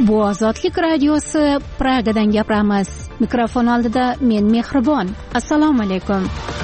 Bu Ozodlik radiosi, Pragadan gapiramiz. Mikrofon oldida men Mehribon. Assalomu alaykum.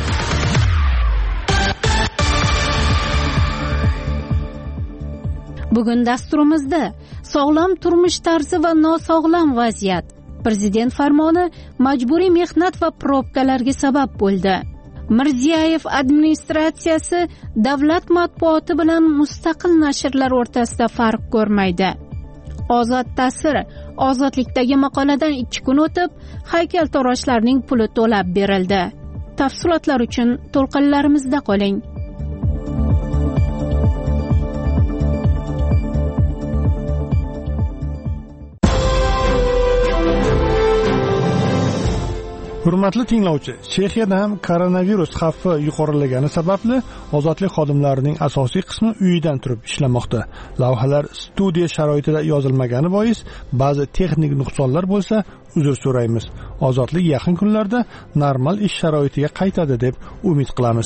Bugun dasturimizda sog'lom turmush tarzi va nosog'lom vaziyat. Prezident farmoni majburiy mehnat va probkalarga sabab bo'ldi. Mirziyoyev administratsiyasi davlat matbuoti bilan mustaqil nashrlar o'rtasida farq ko'rmaydi. Ozod ta'sir. Ozodlikdagi maqoladan 2 kun o'tib, haykaltaroshlarning puli to'lab berildi. Tafsilotlar uchun to'lqinlarimizda qoling. Hurmatli tinglovchi, Chexiyada ham koronavirus xavfi yuqorilagani sababli ozodlik xodimlarining asosiy qismi uyidan turib ishlamoqda. Lavhalar studiya sharoitida yozilmagani bois ba'zi texnik nuqsonlar bo'lsa, uzr so'raymiz. Ozodlik yaqin kunlarda normal ish sharoitiga qaytadi deb umid qilamiz.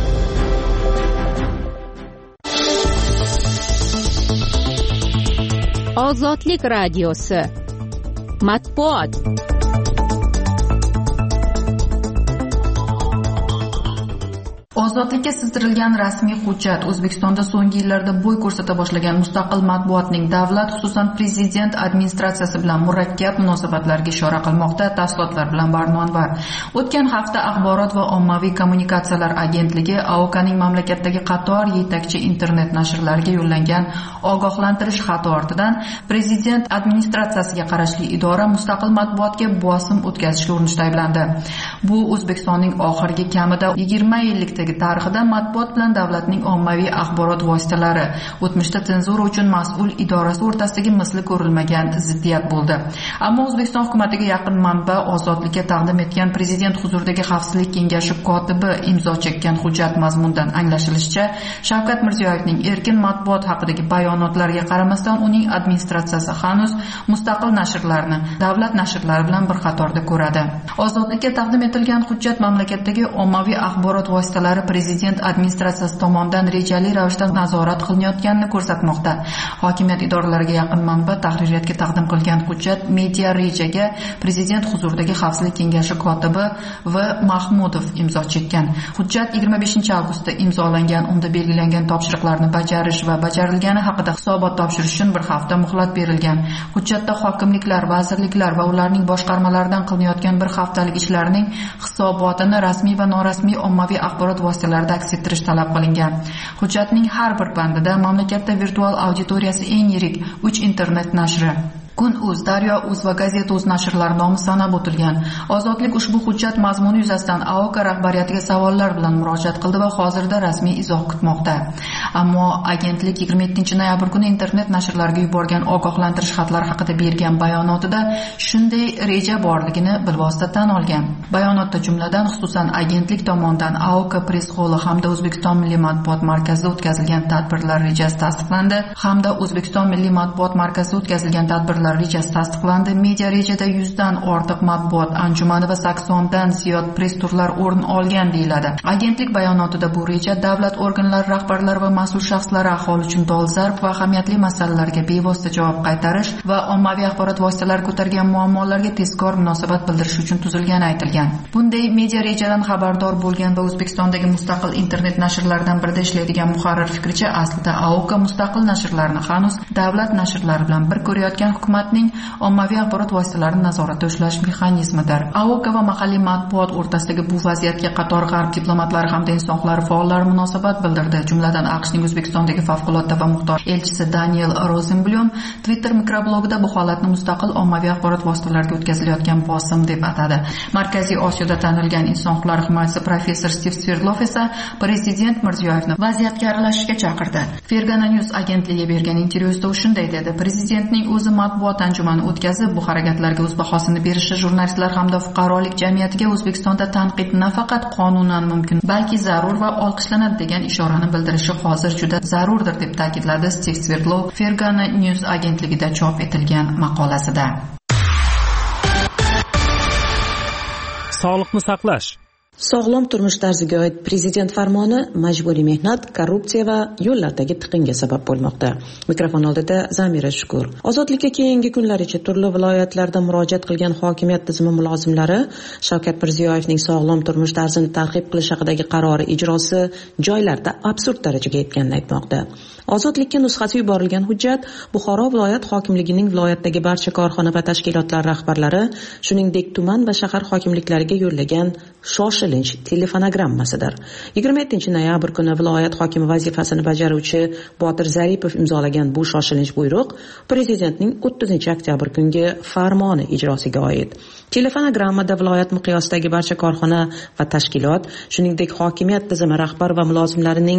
Ozodlik radiosi. Matbuot. Ozodlikka sizdirilgan rasmiy hujjat O'zbekistonda so'nggi yillarda bo'y ko'rsata boshlagan mustaqil matbuotning davlat, xususan prezident administratsiyasi bilan murakkab munosabatlarga ishora qilmoqda. Tafsilotlar bilan Barnonvar. O'tgan hafta Axborot va ommaviy kommunikatsiyalar agentligi AOKning mamlakatdagi qator yetakchi internet nashrlariga yo'llangan ogohlantirish xati ortidan prezident administratsiyasiga qarashli idora mustaqil matbuotga bosim o'tkazishga urinishda ayblandi. Bu O'zbekistonning oxirgi kamida 20 yillik tarixida matbuot bilan davlatning ommaviy axborot vositalari o'tmishda senzura uchun mas'ul idorasi o'rtasidagi misli ko'rilmagan ziddiyat bo'ldi. Ammo O'zbekiston hukumatiga yaqin manba ozodlikka taqdim etgan prezident huzuridagi xavfsizlik kengashi kotibi imzo chekkan hujjat mazmunidan anglashilishicha, Shavkat Mirziyoyevning erkin matbuot haqidagi bayonotlariga qaramasdan uning administratsiyasi hanuz mustaqil nashrlarni davlat nashrlari bilan bir qatorda ko'radi. Ozodlikka taqdim etilgan hujjat mamlakatdagi ommaviy axborot vositalari prezident administratsiyasi tomonidan rejali ravishda nazorat qilinayotganini ko'rsatmoqda. Hokimiyat idoralariga yaqin manba tahririyatga taqdim qilgan hujjat Media Rejaga prezident huzuridagi xavfsizlik kengashi kotibi V. Mahmudov imzo chekkan. Hujjat 25-avgustda imzolangan. Unda belgilangan topshiriqlarni bajarish va bajarilgani haqida hisobot topshirish uchun bir hafta muhlat berilgan. Hujjatda hokimliklar, vazirliklar va ularning boshqarmalaridan qilinayotgan bir haftalik ishlarning hisobotini rasmiy va norasmiy ommaviy axborot vositalarida aks ettirish talab qilingan. Hujjatning har bir bandida mamlakatda virtual auditoriyasi eng yirik 3 internet nashri Kun.uz, Daryo.uz va Gazeta.uz nashrlari nomi sanab o'tilgan. Ozodlik ushbu hujjat mazmuni yuzasidan AOK rahbariyatiga savollar bilan murojaat qildi va hozirda rasmiy izoh kutmoqda. Ammo agentlik 27-noyabr kuni internet nashrlariga yuborgan ogohlantirish xatlari haqida bergan bayonotida shunday reja borligini bilvosita tan olgan. Bayonotda jumladan xususan agentlik tomonidan AOK press-holi hamda O'zbekiston Milliy matbuot markazida o'tkazilgan tadbirlar rejasi tasdiqlandi rejasi tasdiqlandi. Media rejada 100 dan ortiq matbuot anjumani va 80 dan ziyod press turlar o'rin olgan deyiladi. Agentlik bayonotida bu reja davlat organlari rahbarlari va mas'ul shaxslari aholi uchun dolzarb va ahamiyatli masalalarga bevosita javob qaytarish va ommaviy axborot vositalari ko'targan muammolarga tezkor munosabat bildirish uchun tuzilgani aytilgan. Bunday media rejadan xabardor bo'lgan va O'zbekistondagi mustaqil internet nashrlaridan birida ishlaydigan muharrir fikricha, aslida AOK mustaqil nashrlarni hanuz davlat nashrlari bilan bir ko'rayotgan hukumatning ommaviy axborot vositalarini nazoratda ushlash mexanizmidir. AOK va mahalliy matbuot o'rtasidagi bu vaziyatga qator g'arb diplomatlari hamda inson huquqlari faollari munosabat bildirdi. Jumladan AQShning O'zbekistondagi favqulodda va muxtor elchisi Daniel Rosenblum Twitter mikroblogida bu holatni mustaqil ommaviy axborot vositalariga o'tkazilayotgan bosim deb atadi. Markaziy Osiyoda tanilgan inson huquqlari himoyachisi professor Steve Sverdlov esa prezident Mirziyoyevni vaziyatga aralashishga chaqirdi. Fergana News agentligiga bergan intervyusida u shunday dedi: prezidentning o'zi matbuot anjumani o'tkazib, bu harakatlarga o'z bahosini berishi jurnalistlar hamda fuqarolik jamiyatiga O'zbekistonda tanqid nafaqat qonunan mumkin, balki zarur va olqishlanadi degan ishorani bildirishi hozir juda zarurdir deb ta'kidladi Steve Sverdlov Fergana News agentligida chop etilgan maqolasida. Sog'liqni saqlash Sog'lom turmush tarziga oid prezident farmoni majburiy mehnat, korrupsiya va yo'llardagi tiqinga sabab bo'lmoqda. Mikrofon oldida Zamira Shukur. Ozodlikka keyingi kunlaricha turli viloyatlarda murojaat qilgan hokimiyat tizimi mulozimlari Shavkat Mirziyoyevning sog'lom turmush tarzini targ'ib qilish haqidagi qarori ijrosi joylarda absurd darajaga yetganini aytmoqda. Ozodlikka nusxasi yuborilgan hujjat Buxoro viloyat hokimligining viloyatdagi barcha korxona va tashkilotlar rahbarlari, shuningdek tuman va shahar hokimliklariga yo'llagan shoshilinch telefonogrammasidir. 27-noyabr kuni viloyat hokimi vazifasini bajaruvchi Botir Zaripov imzolagan bu shoshilinch buyruq prezidentning 30-oktyabr kungi farmoni ijrosiga oid. Telefonogrammada viloyat miqyosidagi barcha korxona va tashkilot, shuningdek hokimiyat tizimi rahbar va mulozimlarining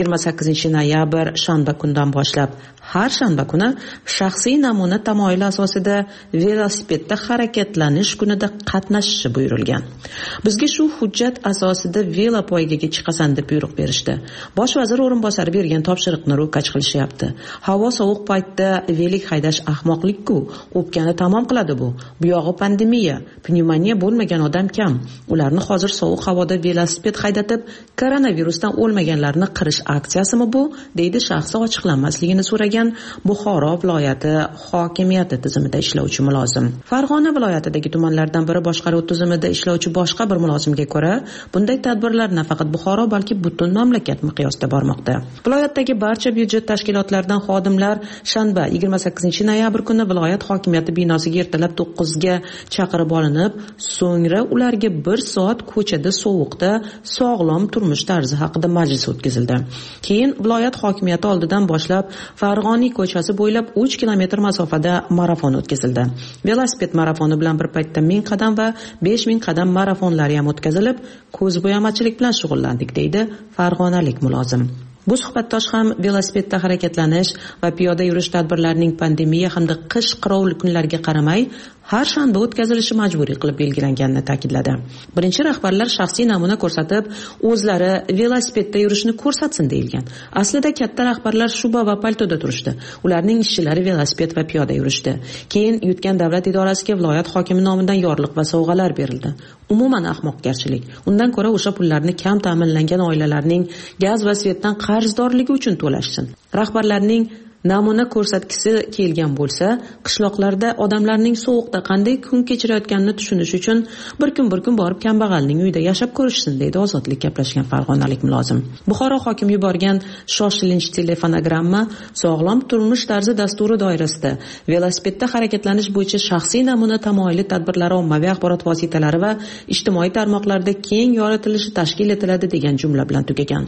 28-noyabr shanba kundan boshlab har shanba kuni shaxsiy namuna tamoyili asosida velosipedda harakatlanish kunida qatnashishi buyurilgan. Bizga shu hujjat asosida velo poygaga chiqasan deb buyruq berishdi. Bosh vazir o'rinbosari bergan topshiriqni ro'kach qilishyapti. Havo sovuq paytda velik haydash ahmoqlik-ku, o'pkani tamom qiladi bu. Bu yog'i pandemiya, pnevmoniya bo'lmagan odam kam. Ularni hozir sovuq havoda velosiped haydatib, koronavirusdan o'lmaganlarni qirish aksiyasimi bu? Deydi shaxsi ochiqlanmasligini so'ragan Buxoro viloyati hokimiyati tizimida ishlovchi mulozim. Farg'ona viloyatidagi tumanlardan biri boshqaruv tizimida ishlovchi boshqa bir mulozimga ko'ra, bunday tadbirlar nafaqat Buxoro, balki butun mamlakat miqyosida bormoqda. Viloyatdagi barcha byudjet tashkilotlaridan xodimlar shanba 28-noyabr kuni viloyat hokimiyati binosiga ertalab 9 ga chaqirib olinib, so'ngra ularga 1 soat ko'chada sovuqda sog'lom turmush tarzi haqida majlis o'tkazildi. Keyin viloyat hokimiyati oldidan boshlab Farg'oniy ko'chasi bo'ylab 3 kilometr masofada marafon o'tkazildi. Velosiped marafoni bilan bir paytda 1000 qadam va 5000 qadam marafonlari ham o'tkazilib, ko'zbo'yamachilik bilan shug'ullandik, deydi farg'onalik mulozim. Bu suhbatdosh ham velosipedda harakatlanish va piyoda yurish tadbirlarining pandemiya hamda qish qirovli kunlariga qaramay har shanba o'tkazilishi majburiy qilib belgilanganini ta'kidladi. Birinchi rahbarlar shaxsiy namuna ko'rsatib, o'zlari velosipedda yurishni ko'rsatsin deyilgan. Aslida katta rahbarlar shuba va paltoda turishdi. Ularning ishchilari velosiped va piyoda yurishdi. Keyin yutgan davlat idorasiga viloyat hokimi nomidan yorliq va sovg'alar berildi. Umuman ahmoqgarchilik. Undan ko'ra o'sha pullarni kam ta'minlangan oilalarning gaz va svetdan qarzdorligi uchun to'lashsin. Rahbarlarning namuna ko'rsatgisi kelgan bo'lsa, qishloqlarda odamlarning sovuqda qanday kun kechirayotganini tushunish uchun bir kun borib kambag'alning uyida yashab ko'rishsin, deydi ozodlik gaplashgan farg'onalik mulozim. Buxoro hokimi yuborgan shoshilinch telefonogramma sog'lom turmush tarzi dasturi doirasida velosipedda harakatlanish bo'yicha shaxsiy namuna tamoyili tadbirlari ommaviy axborot vositalari va ijtimoiy tarmoqlarda keng yoritilishi tashkil etiladi degan jumla bilan tugagan.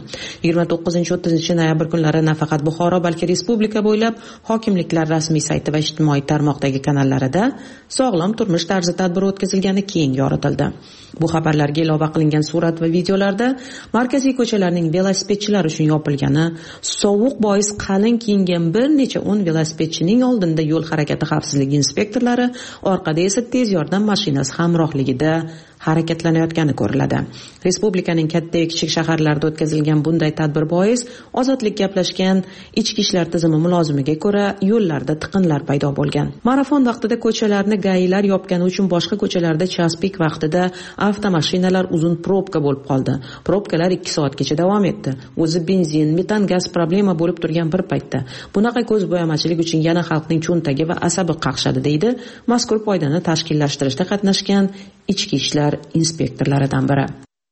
29-30 noyabr kunlari nafaqat Buxoro, balki respublika bo'ylab hokimliklar rasmiy sayti va ijtimoiy tarmoqdagi kanallarida sog'lom turmush tarzi tadbiri o'tkazilgani keyin yoritildi. Bu xabarlarga ilova qilingan surat va videolarda markaziy ko'chalarning velosipedchilar uchun yopilgani, sovuq bois qalin kiyingan bir necha 10 velosipedchining oldinda yo'l harakati xavfsizligi inspektorlari, orqada esa tez yordam mashinasi hamrohligida harakatlanayotgani ko'riladi. Respublikaning katta va kichik shaharlarida o'tkazilgan bunday tadbir bois ozodlik gaplashgan ichki ishlar tizimi mulozimiga ko'ra yo'llarda tiqinlar paydo bo'lgan. Marafon vaqtida ko'chalarni gailar yopgani uchun boshqa ko'chalarda chaspik vaqtida avtomashinalar uzun probka bo'lib qoldi. Probkalar 2 soatgacha davom etdi. O'zi benzin, metan gaz problema bo'lib turgan bir paytda bunaqa ko'zbo'yamachilik uchun yana xalqning cho'ntagi va asabi qaqshadi, deydi mazkur foydani tashkillashtirishda qatnashgan ichki ishlar inspektorlaridan biri.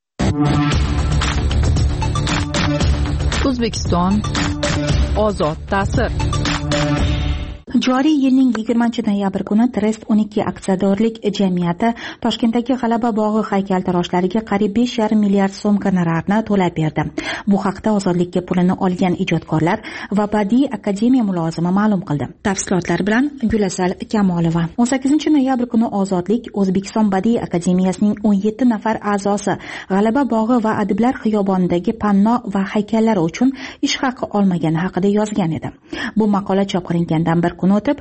O'zbekiston ozod ta'sir. Joriy yilning 20-noyabr kuni Trust 12 aksiyadorlik jamiyati Toshkentdagi G'alaba bog'i haykaltaroshlariga qariyb 5,5 milliard so'm gonorarni to'lab berdi. Bu haqda ozodlikka pulini olgan ijodkorlar va Badiiy akademiya mulozimi ma'lum qildi. Tafsilotlar bilan Gulasal Kamolova. 18-noyabr kuni Ozodlik O'zbekiston Badiiy akademiyasining 17 nafar a'zosi G'alaba bog'i va Adiblar xiyobonidagi panno va haykallari uchun ish haqi olmagani haqida yozgan edi. Bu maqola chop qilingandan bir kun o'tib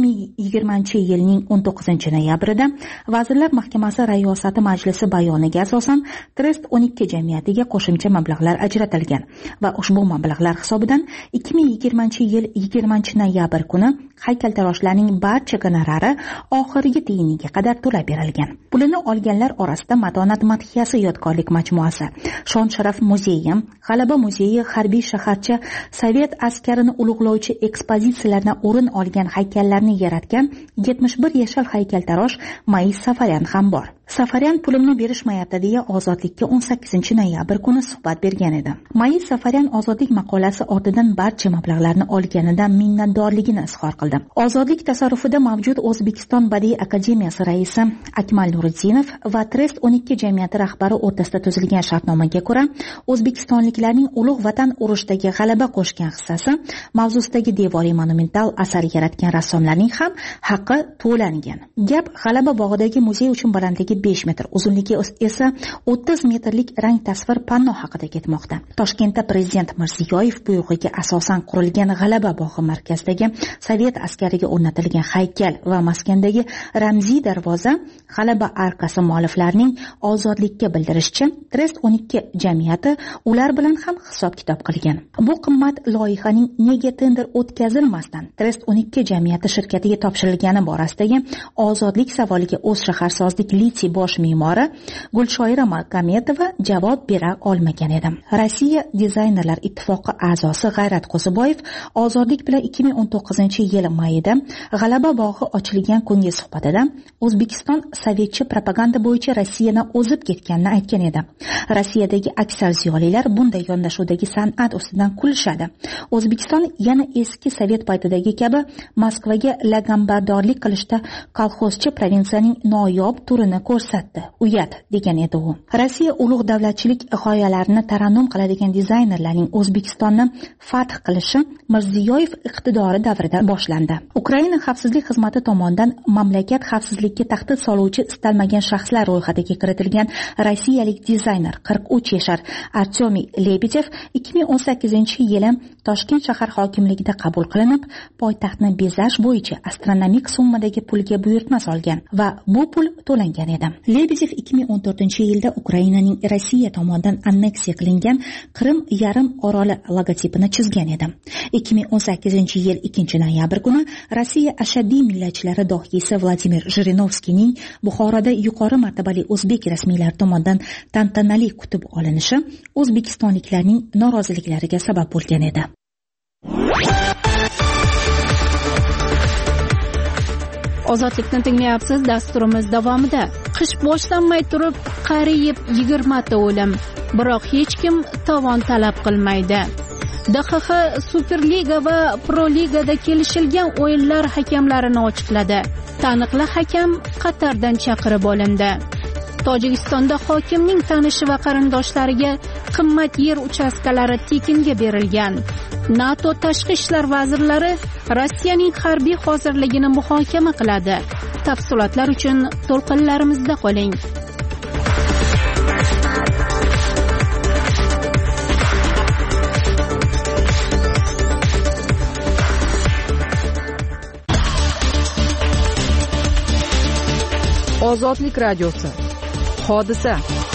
2020-yilning 19-noyabrida Vazirlar Mahkamasi Rayosati Majlisi bayoniga asosan Trust 12 jamiyatiga qo'shimcha mablag'lar ajratilgan va ushbu mablag'lar hisobidan 2020-yil 20-noyabr kuni haykaltaroshlarning barcha gonorari oxirgi tiyiniga qadar to'lab berilgan. Pulini olganlar orasida Matonat madhiyasi yodgorlik majmuasi, Shon sharaf muzeyi, G'alaba muzeyi, harbiy shaharcha, Sovet askarini ulug'lovchi ekspozitsiyalardan o'rin olgan haykallarni yaratgan 71 yashar haykaltarosh Maiz Safaryan ham bor. Safaryan pulimni berishmayapti deya Ozodlikka 18-noyabr kuni suhbat bergan edi. Maiz Safaryan Ozodlik maqolasi ortidan barcha mablag'larni olganidan minnatdorligini izhor qildi. Ozodlik tasarrufida mavjud O'zbekiston Badiiy akademiyasi raisi Akmal Nuriddinov va Trust 12 jamiyati rahbari o'rtasida tuzilgan shartnomaga ko'ra, o'zbekistonliklarning ulug' vatan urushdagi g'alaba qo'shgan hissasi mavzusidagi devoriy monumental asar yaratgan rassomlarning ham haqqi to'langan. Gap G'alaba bog'idagi muzey uchun balandligi 5 metr, uzunligi esa 30 metrlik rang tasvir panno haqida ketmoqda. Toshkentda Prezident Mirziyoyev buyrug'iga asosan qurilgan G'alaba bog'i markazidagi Sovet askariga o'rnatilgan haykal va maskandagi ramziy darvoza G'alaba arkasi mualliflarining ozodlikka bildirishicha Trust 12 jamiyati ular bilan ham hisob-kitob qilgan. Bu qimmat loyihaning nega tender o'tkazilmasdan Trust 12 jamiyati shirkatiga topshirilgani borasidagi ozodlik savoliga o'z shaharsozlik litsey bosh me'mori Gulshoira Makametova javob bera olmagan edi. Rossiya dizaynerlar ittifoqi a'zosi G'ayrat Qo'ziboyev ozodlik bilan 2019-yil mayida G'alaba bog'i ochilgan kungi suhbatida O'zbekiston sovetcha propaganda bo'yicha Rossiyadan o'zib ketganini aytgan edi. Rossiyadagi aksar ziyolilar bunday yondashuvdagi san'at ustidan kulishadi. O'zbekiston yana eski sovet paytidagi kabi Moskvaga lagambardorlik qilishda kolxozchi provinsiyaning noyob turini ko'rsatdi. Uyat degan edi u. Rossiya ulug' davlatchilik g'oyalarini tarannum qiladigan dizaynerlarning O'zbekistonni fath qilishi Mirziyoyev iqtidori davrida boshlandi. Ukraina xavfsizlik xizmati tomonidan mamlakat xavfsizligiga tahdid soluvchi istalmagan shaxslar ro'yxatiga kiritilgan rossiyalik dizayner 43 yashar Artyomij Lebedev 2018-yili Toshkent shahar hokimligida qabul qilinib, poytaxtni bezash bo'yicha astronomik summadagi pulga buyurtma solgan va bu pul to'langan edi. Lebedev 2014-yilda Ukrainaning Rossiya tomonidan anneksiya qilingan Qrim yarim oroli logotipini chizgan edi. 2018-yil 2-noyabr kuni Rossiya ashaddiy millatchilari dohiysi Vladimir Jirinovskiyning Buxoroda yuqori martabali o'zbek rasmiylari tomonidan tantanali kutib olinishi o'zbekistonliklarning noroziliklariga sabab bo'lgan edi. Ozodlikni tinglayapsiz. Dasturimiz davomida qish boshlanmay turib qariyib 20 ta o'lim, biroq hech kim tovon talab qilmaydi. DXX Superliga va Pro Ligada kelishilgan o'yinlar hakamlarini ochiqladi. Taniqli hakam Qatardan chaqirib olindi. Tojikistonda hokimning tanishi va qarindoshlariga qimmat yer uchastkalari tekinga berilgan. NATO tashqi ishlar vazirlari Rossiyaning harbiy hozirligini muhokama qiladi. Tafsilotlar uchun to'lqinlarimizda qoling. Ozodlik radiosi. Hodisa.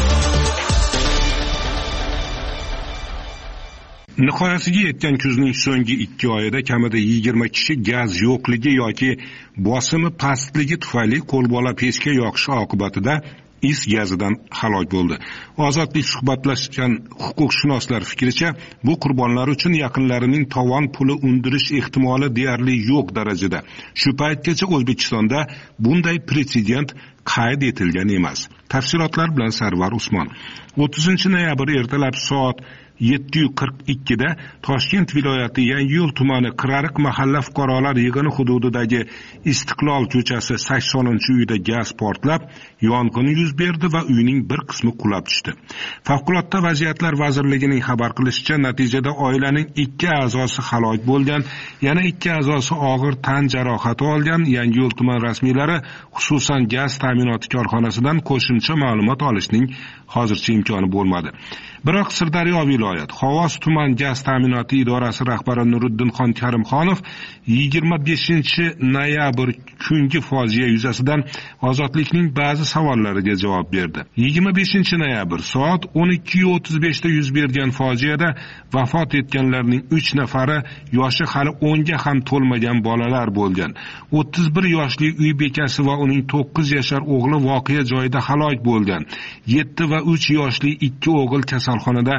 Nihoyasiga yetgan kuzning so'nggi 2 oyida kamida 20 kishi gaz yo'qligi yoki bosimi pastligi tufayli qo'lbola pechka yoqish oqibatida is gazidan halok bo'ldi. Ozodlik suhbatlashgan huquqshunoslar fikricha, bu qurbonlar uchun yaqinlarining tovon puli undirish ehtimoli deyarli yo'q darajada. Shu paytgacha O'zbekistonda bunday pretsedent qayd etilgan emas. Tafsilotlar bilan Sarvar Usmon. 30-noyabr ertalab soat 7:42da Toshkent viloyati Yangiyo'l tumani Qirariq mahalla fuqarolar yig'ini hududidagi Istiqlol ko'chasi 80-uyda gaz portlab, yong'in yuz berdi va uyning bir qismi qulab tushdi. Favqulodda vaziyatlar vazirligining xabar qilishicha, natijada oilaning 2 a'zosi halok bo'lgan, yana 2 a'zosi og'ir tan jarohati olgan. Yangiyo'l tuman rasmiylari xususan gaz ta'minoti korxonasidan qo'shimcha ma'lumot olishning hozircha imkoni bo'lmadi. Biroq Sirdaryo viloyat Xovos tuman gaz ta'minoti idorasi rahbari Nuriddinxon Karimxonov 25 noyabr kungi fojia yuzasidan Ozodlikning ba'zi savollariga javob berdi. 25 noyabr soat 12:35 da yuz bergan fojiada vafot etganlarning 3 nafari yoshi hali 10 ga ham to'lmagan bolalar bo'lgan. 31 yoshli uy bekasi va uning 9 yashar o'g'li voqea joyida halok bo'lgan. 7 va 3 yoshli 2 o'g'il kasalxonada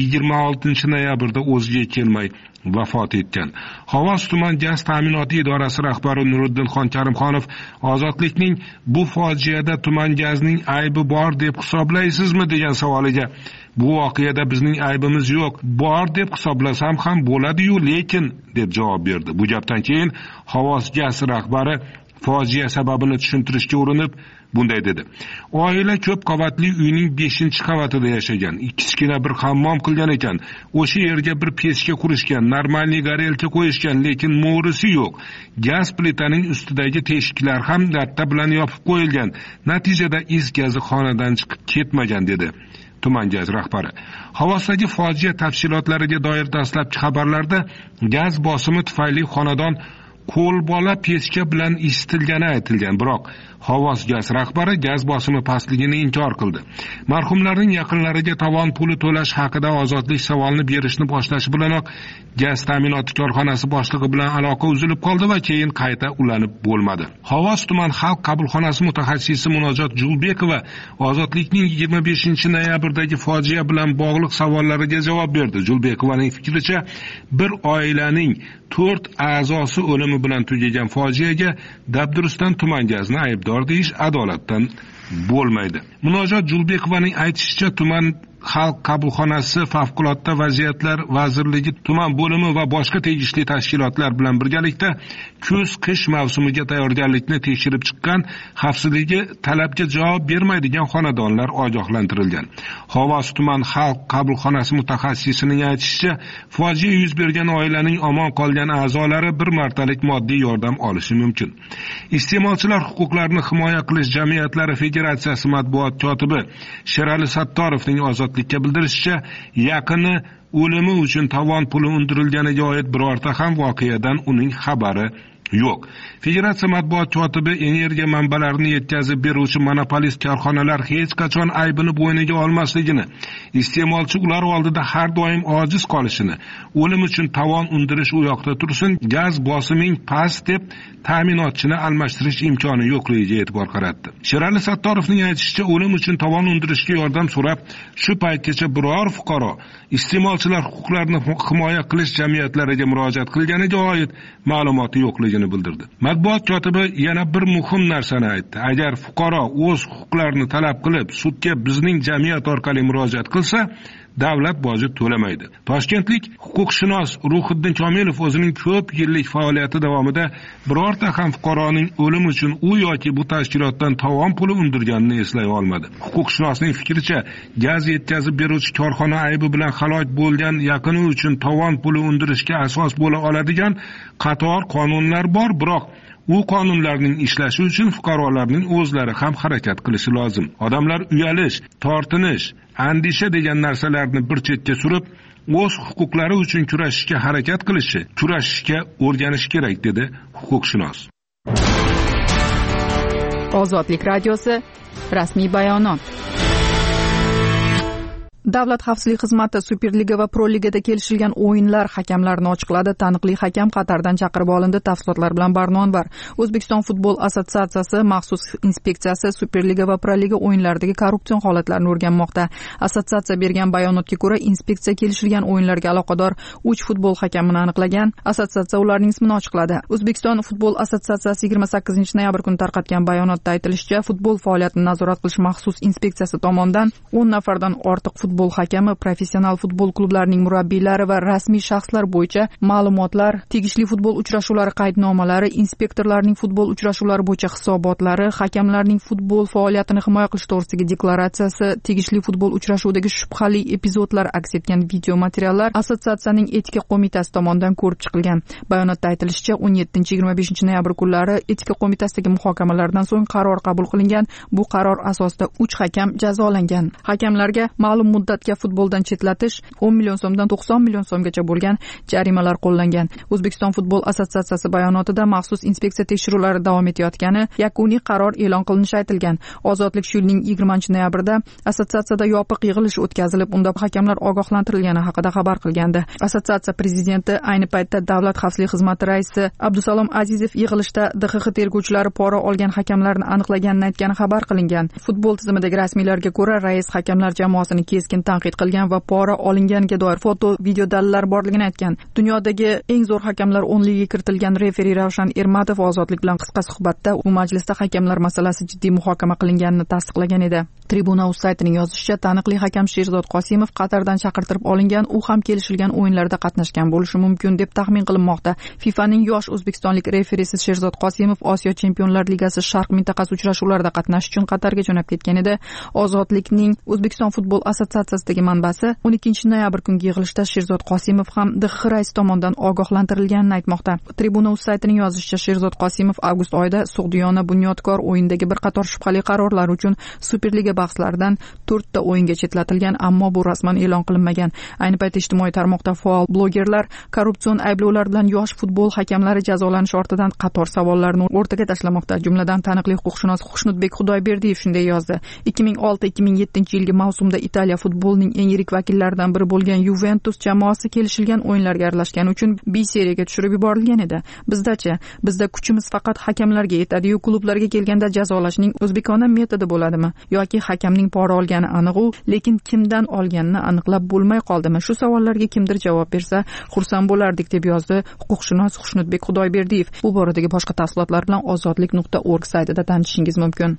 26 noyabrda o'ziga kelmay vafot etgan. Xovos tuman gaz ta'minoti idorasi rahbari Nuriddinxon Karimxonov Ozodlikning bu fojiada tuman gazning aybi bor deb hisoblaysizmi degan savoliga bu voqeada bizning aybimiz yo'q, bor deb hisoblasam ham bo'ladi-yu, lekin deb javob berdi. Bu gapdan keyin Xovos gaz rahbari fojia sababini tushuntirishga urinib bunday dedi. Oila ko'p qavatli uyning 5-qavatida yashagan. Kichkina bir hammom qilgan ekan. O'sha yerga bir pechka qurishgan, normalniy garelka qo'yishgan, lekin mo'risi yo'q. Gaz plitaning ustidagi teshiklar ham latta bilan yopib qo'yilgan. Natijada is gazi xonadan chiqib ketmagan dedi tuman gaz rahbari. Xovosdagi fojia tafsilotlariga doir dastlabki xabarlarda gaz bosimi tufayli xonadon qo'lbola pechka bilan isitilgani aytilgan, biroq Xovos gaz rahbari gaz bosimi pastligini inkor qildi. Marhumlarning yaqinlariga tovon puli to'lash haqida Ozodlik savolni berishni boshlashi bilanoq gaz ta'minoti korxonasi boshlig'i bilan aloqa uzilib qoldi va keyin qayta ulanib bo'lmadi. Xovos tuman xalq qabulxonasi mutaxassisi Munojot Julbekova Ozodlikning 25 noyabrdagi fojia bilan bog'liq savollariga javob berdi. Julbekovaning fikricha, bir oilaning 4 a'zosi o'limi bilan tugagan fojiaga dabdurustdan tuman gazni aybdor deyish adolatdan bo'lmaydi. Munojot Julbekovaning aytishicha, tuman xalq qabulxonasi favqulodda vaziyatlar vazirligi tuman bo'limi va boshqa tegishli tashkilotlar bilan birgalikda kuz-qish mavsumiga tayyorgarlikni tekshirib chiqqan, xavfsizligi talabga javob bermaydigan xonadonlar ogohlantirilgan. Xovos tuman xalq qabulxonasi mutaxassisining aytishicha, fojia yuz bergan oilaning omon qolgan a'zolari bir martalik moddiy yordam olishi mumkin. Iste'molchilar huquqlarini himoya qilish jamiyatlari federatsiyasi matbuot kotibi Sherali Sattorovning Ozodlikka bildirishicha, yaqini o'limi uchun tovon puli undirilganiga oid birorta ham voqeadan uning xabari yo'q. Federatsiya matbuot kotibi energiya manbalarini yetkazib beruvchi monopolist korxonalar hech qachon aybini bo'yniga olmasligini, iste'molchi ular oldida har doim ojiz qolishini, o'lim uchun tovon undirish u yoqda tursin, gaz bosiming past deb ta'minotchini almashtirish imkoni yo'qligiga e'tibor qaratdi. Sherali Sattorovning aytishicha, o'lim uchun tovon undirishga yordam so'rab, shu paytgacha biror fuqaro iste'molchilar huquqlarini himoya qilish jamiyatlariga murojaat qilganiga oid ma'lumoti yo'qligini bildirdi. Matbuot kotibi yana bir muhim narsani aytdi. Agar fuqaro o'z huquqlarini talab qilib, sudga bizning jamiyat orqali murojaat qilsa, davlat boji to'lamaydi. Toshkentlik huquqshunos Ruhiddin Komilov o'zining ko'p yillik faoliyati davomida birorta ham fuqaroning o'lim uchun u yoki bu tashkilotdan tovon puli undirganini eslay olmadi. Huquqshunosning fikricha, gaz yetkazib beruvchi korxona aybi bilan halok bo'lgan yaqini uchun tovon puli undirishga asos bo'la oladigan qator qonunlar bor, biroq u qonunlarning ishlashi uchun fuqarolarning o'zlari ham harakat qilishi lozim. Odamlar uyalish, tortinish, andisha degan narsalarni bir chetga surib, o'z huquqlari uchun kurashishga harakat qilishi, kurashishga o'rganish kerak, dedi huquqshunos. Ozodlik radiosi rasmiy bayonot. Davlat xavfsizlik xizmati Superliga va Pro Ligada kelishilgan o'yinlar hakamlarini ochiqladi. Taniqli hakam Qatardan chaqirib olindi. Tafsilotlar bilan Barnon var. O'zbekiston futbol assotsiatsiyasi maxsus inspeksiyasi Superliga va Pro Liga o'yinlaridagi korrupsion holatlarni o'rganmoqda. Assotsiatsiya bergan bayonotga ko'ra, inspeksiya kelishilgan o'yinlarga aloqador 3 futbol hakamini aniqlagan. Assotsiatsiya ularning ismini ochiqladi. O'zbekiston futbol assotsiatsiyasi 28 noyabr kuni tarqatgan bayonotda aytilishicha, futbol faoliyatini nazorat qilish maxsus inspeksiyasi tomonidan 10 nafardan ortiq futbol hakami, professional futbol klublarining murabbiylari va rasmiy shaxslar bo'yicha ma'lumotlar, tegishli futbol uchrashuvlari qaydnomalari, inspektorlarning futbol uchrashuvlari bo'yicha hisobotlari, hakamlarning futbol faoliyatini himoya qilish to'g'risidagi deklaratsiyasi, tegishli futbol uchrashuvdagi shubhali epizodlar aks etgan video materiallar assotsiatsiyaning etika qo'mitasi tomonidan ko'rib chiqilgan. Bayonotda aytilishicha, 17-25 noyabr kunlari etika qo'mitasidagi muhokamalardan so'ng qaror qabul qilingan. Bu qaror asosida 3 hakam jazolangan. Hakamlarga ma'lum muddatga futboldan chetlatish, 10 million so'mdan 90 million so'mgacha bo'lgan jarimalar qo'llangan. O'zbekiston futbol assotsiatsiyasi bayonotida maxsus inspeksiya tekshiruvlari davom etayotgani, yakuniy qaror e'lon qilinishi aytilgan. Ozodlik shu yilning 20-noyabrida assotsiatsiyada yopiq yig'ilish o'tkazilib, unda hakamlar ogohlantirilgani haqida xabar qilgandi. Assotsiatsiya prezidenti ayni paytda Davlat xavfsizlik xizmati raisi Abdusalom Azizov yig'ilishda DXX tergovchilari pora olgan hakamlarni aniqlaganini aytgani xabar qilingan. Futbol tizimidagi rasmiylarga ko'ra, rais hakamlar jamoasini keskin tanqid qilgan va pora olinganiga doir foto, video dalillar borligini aytgan. Dunyodagi eng zo'r hakamlar 10ligiga kiritilgan referi Ravshan Ermatov Ozodlik bilan qisqa suhbatda u majlisda hakamlar masalasi jiddiy muhokama qilinganini tasdiqlagan edi. Tribuna.uz saytining yozishicha, taniqli hakam Sherzod Qosimov Qatardan chaqirtirib olingan, u ham kelishilgan o'yinlarda qatnashgan bo'lishi mumkin deb taxmin qilinmoqda. FIFAning yosh o'zbekistonlik referisi Sherzod Qosimov Osiyo Chempionlar Ligasi Sharq mintaqasi uchrashuvlarida qatnashish uchun Qatarga jo'nab ketgan edi. Ozodlikning O'zbekiston futbol assotsiatsiyasidagi manbasi 12-noyabr kungi yig'ilishda Sherzod Qosimov ham DXX raisi tomonidan ogohlantirilganini aytmoqda. Tribuna.uz saytining yozishicha, Sherzod Qosimov avgust oyida Sug'diyona Bunyodkor o'yinidagi bir qator shubhali qarorlar uchun Superliga bahslaridan 4 ta o'yinga chetlatilgan, ammo bu rasman e'lon qilinmagan. Ayni paytda ijtimoiy tarmoqda faol blogerlar korrupsion ayblovlar bilan yosh futbol hakamlari jazolanishi ortidan qator savollarni o'rtaga tashlamoqda. Jumladan taniqli huquqshunos Xushnudbek Xudoyberdiyev shunday yozdi: 2006-2007 yilgi mavsumda Italiya futbolining eng yirik vakillaridan biri bo'lgan Juventus jamoasi kelishilgan o'yinlarga aralashgani uchun B seriyaga tushirib yuborilgan edi. Bizda kuchimiz faqat hakamlarga yetadi-yu, klublarga kelganda jazolashning o'zbekona metodi bo'ladimi yoki hakamning pora olgani aniq-u, lekin kimdan olganini aniqlab bo'lmay qoldimi? Shu savollarga kimdir javob bersa, xursand bo'lardik, deb yozdi huquqshunos Xushnudbek Xudoyberdiyev. Bu boradagi boshqa tafsilotlar bilan ozodlik.org saytida tanishishingiz mumkin.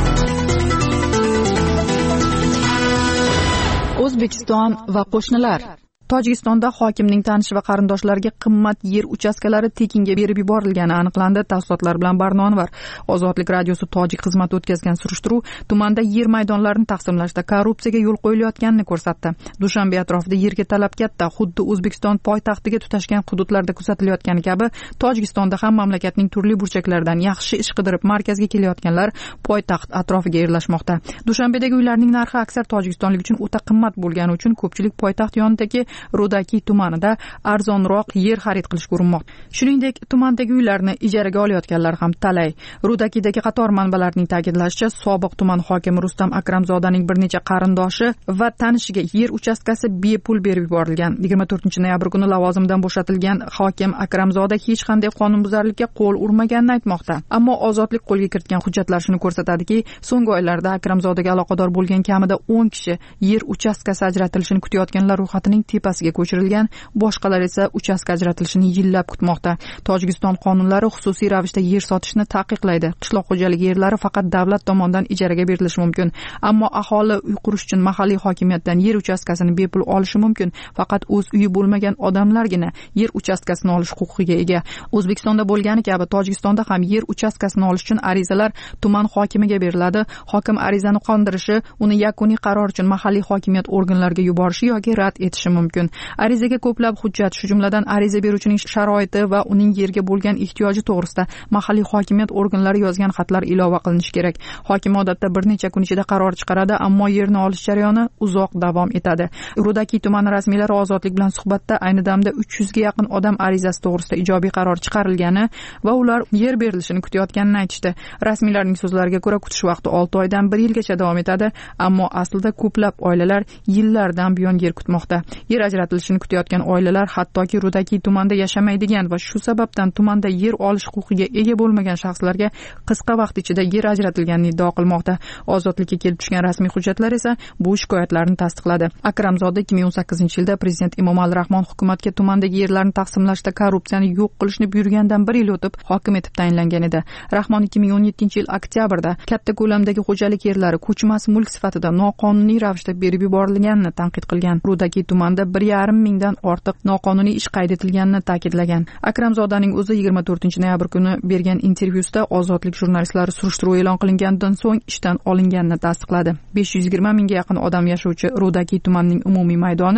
O'zbekiston va qo'shnilar. Tojikistonda hokimning tanishi va qarindoshlariga qimmat yer uchastkalari tekinga berib yuborilgani aniqlandi. Tafsilotlar bilan Barnonvar. Ozodlik radiosi tojik xizmati o'tkazgan surishtiruv tumanda yer maydonlarini taqsimlashda korrupsiyaga yo'l qo'yilayotganini ko'rsatdi. Dushanbe atrofida yerga talab katta, xuddi O'zbekiston poytaxtiga tutashgan hududlarda kuzatilayotgani kabi, Tojikistonda ham mamlakatning turli burchaklaridan yaxshi ish qidirib markazga kelayotganlar poytaxt atrofiga yerlashmoqda. Dushanbedagi uylarning narxi aksar tojikistonlik uchun o'ta qimmat bo'lgani uchun ko'pchilik poytaxt yonidagi Rudaki tumanida arzonroq yer xarid qilishga urinmoqda. Shuningdek, tumandagi uylarni ijaraga olayotganlar ham talay. Rudakidagi qator manbalarning ta'kidlashicha, sobiq tuman hokimi Rustam Akramzodaning bir necha qarindoshi va tanishiga yer uchastkasi bepul berib yuborilgan. 24-noyabr kuni lavozimidan bo'shatilgan hokim Akramzoda hech qanday qonunbuzarlikka qo'l urmaganini aytmoqda. Ammo ozodlik qo'lga kiritgan hujjatlar shuni ko'rsatadiki, so'nggi oylarda Akramzodaga aloqador bo'lgan kamida 10 kishi yer uchastkasi ajratilishini kutayotganlar ro'yxatining tepasiga ko'chirilgan, boshqalar esa uchastka ajratilishini yillab kutmoqda. Tojikiston qonunlari xususiy ravishda yer sotishni taqiqlaydi. Qishloq xo'jaligi yerlari faqat davlat tomonidan ijaraga berilishi mumkin. Ammo aholi uy qurish uchun mahalliy hokimiyatdan yer uchastkasini bepul olishi mumkin. Faqat o'z uyi bo'lmagan odamlargina yer uchastkasini olish huquqiga ega. O'zbekistonda bo'lgani kabi Tojikistonda ham yer uchastkasini olish uchun arizalar tuman hokimiga beriladi. Hokim arizani qondirishi, uni yakuniy qaror uchun mahalliy hokimiyat organlariga yuborishi yoki rad etishi mumkin. Arizaga ko'plab hujjat, shu jumladan ariza beruvchining sharoiti va uning yerga bo'lgan ehtiyoji to'g'risida mahalliy hokimiyat organlari yozgan xatlar ilova qilinishi kerak. Hokim odatda bir necha kun ichida qaror chiqaradi, ammo yerni olish jarayoni uzoq davom etadi. Rudaki tumani rasmiylari Ozodlik bilan suhbatda ayni damda 300 ga yaqin odam arizasi to'g'risida ijobiy qaror chiqarilgani va ular yer berilishini kutayotganini aytishdi. Rasmiylarning so'zlariga ko'ra, kutish vaqti 6 oydan 1 yilgacha davom etadi, ammo aslida ko'plab oilalar yillardan buyon yer kutmoqda. Yer ajratilishini kutayotgan oilalar hattoki Rudaki tumanda yashamaydigan va shu sababdan tumanda yer olish huquqiga ega bo'lmagan shaxslarga qisqa vaqt ichida yer ajratilganini iddao qilmoqda. Ozodlikka kelib tushgan rasmiy hujjatlar esa bu shikoyatlarni tasdiqladi. Akramzoda 2018-yilda prezident Emomali Rahmon hukumatga tumandagi yerlarni taqsimlashda korrupsiyani yo'q qilishni buyurgandan 1 yil o'tib hokim etib tayinlangan edi. Rahmon 2017-yil oktyabrda katta ko'lamdagi xo'jalik yerlari ko'chmas mulk sifatida noqonuniy ravishda berib yuborilganini tanqid qilgan. Rudaki tumanda 1,5 mingdan ortiq noqonuniy ish qayd etilganini ta'kidlagan. Akramzodaning o'zi 24-noyabr kuni bergan intervyusida Ozodlik jurnalistlari surishtiruv e'lon qilingandan so'ng ishdan olinganini tasdiqladi. 520 mingga yaqin odam yashovchi Rudaki tumanining umumiy maydoni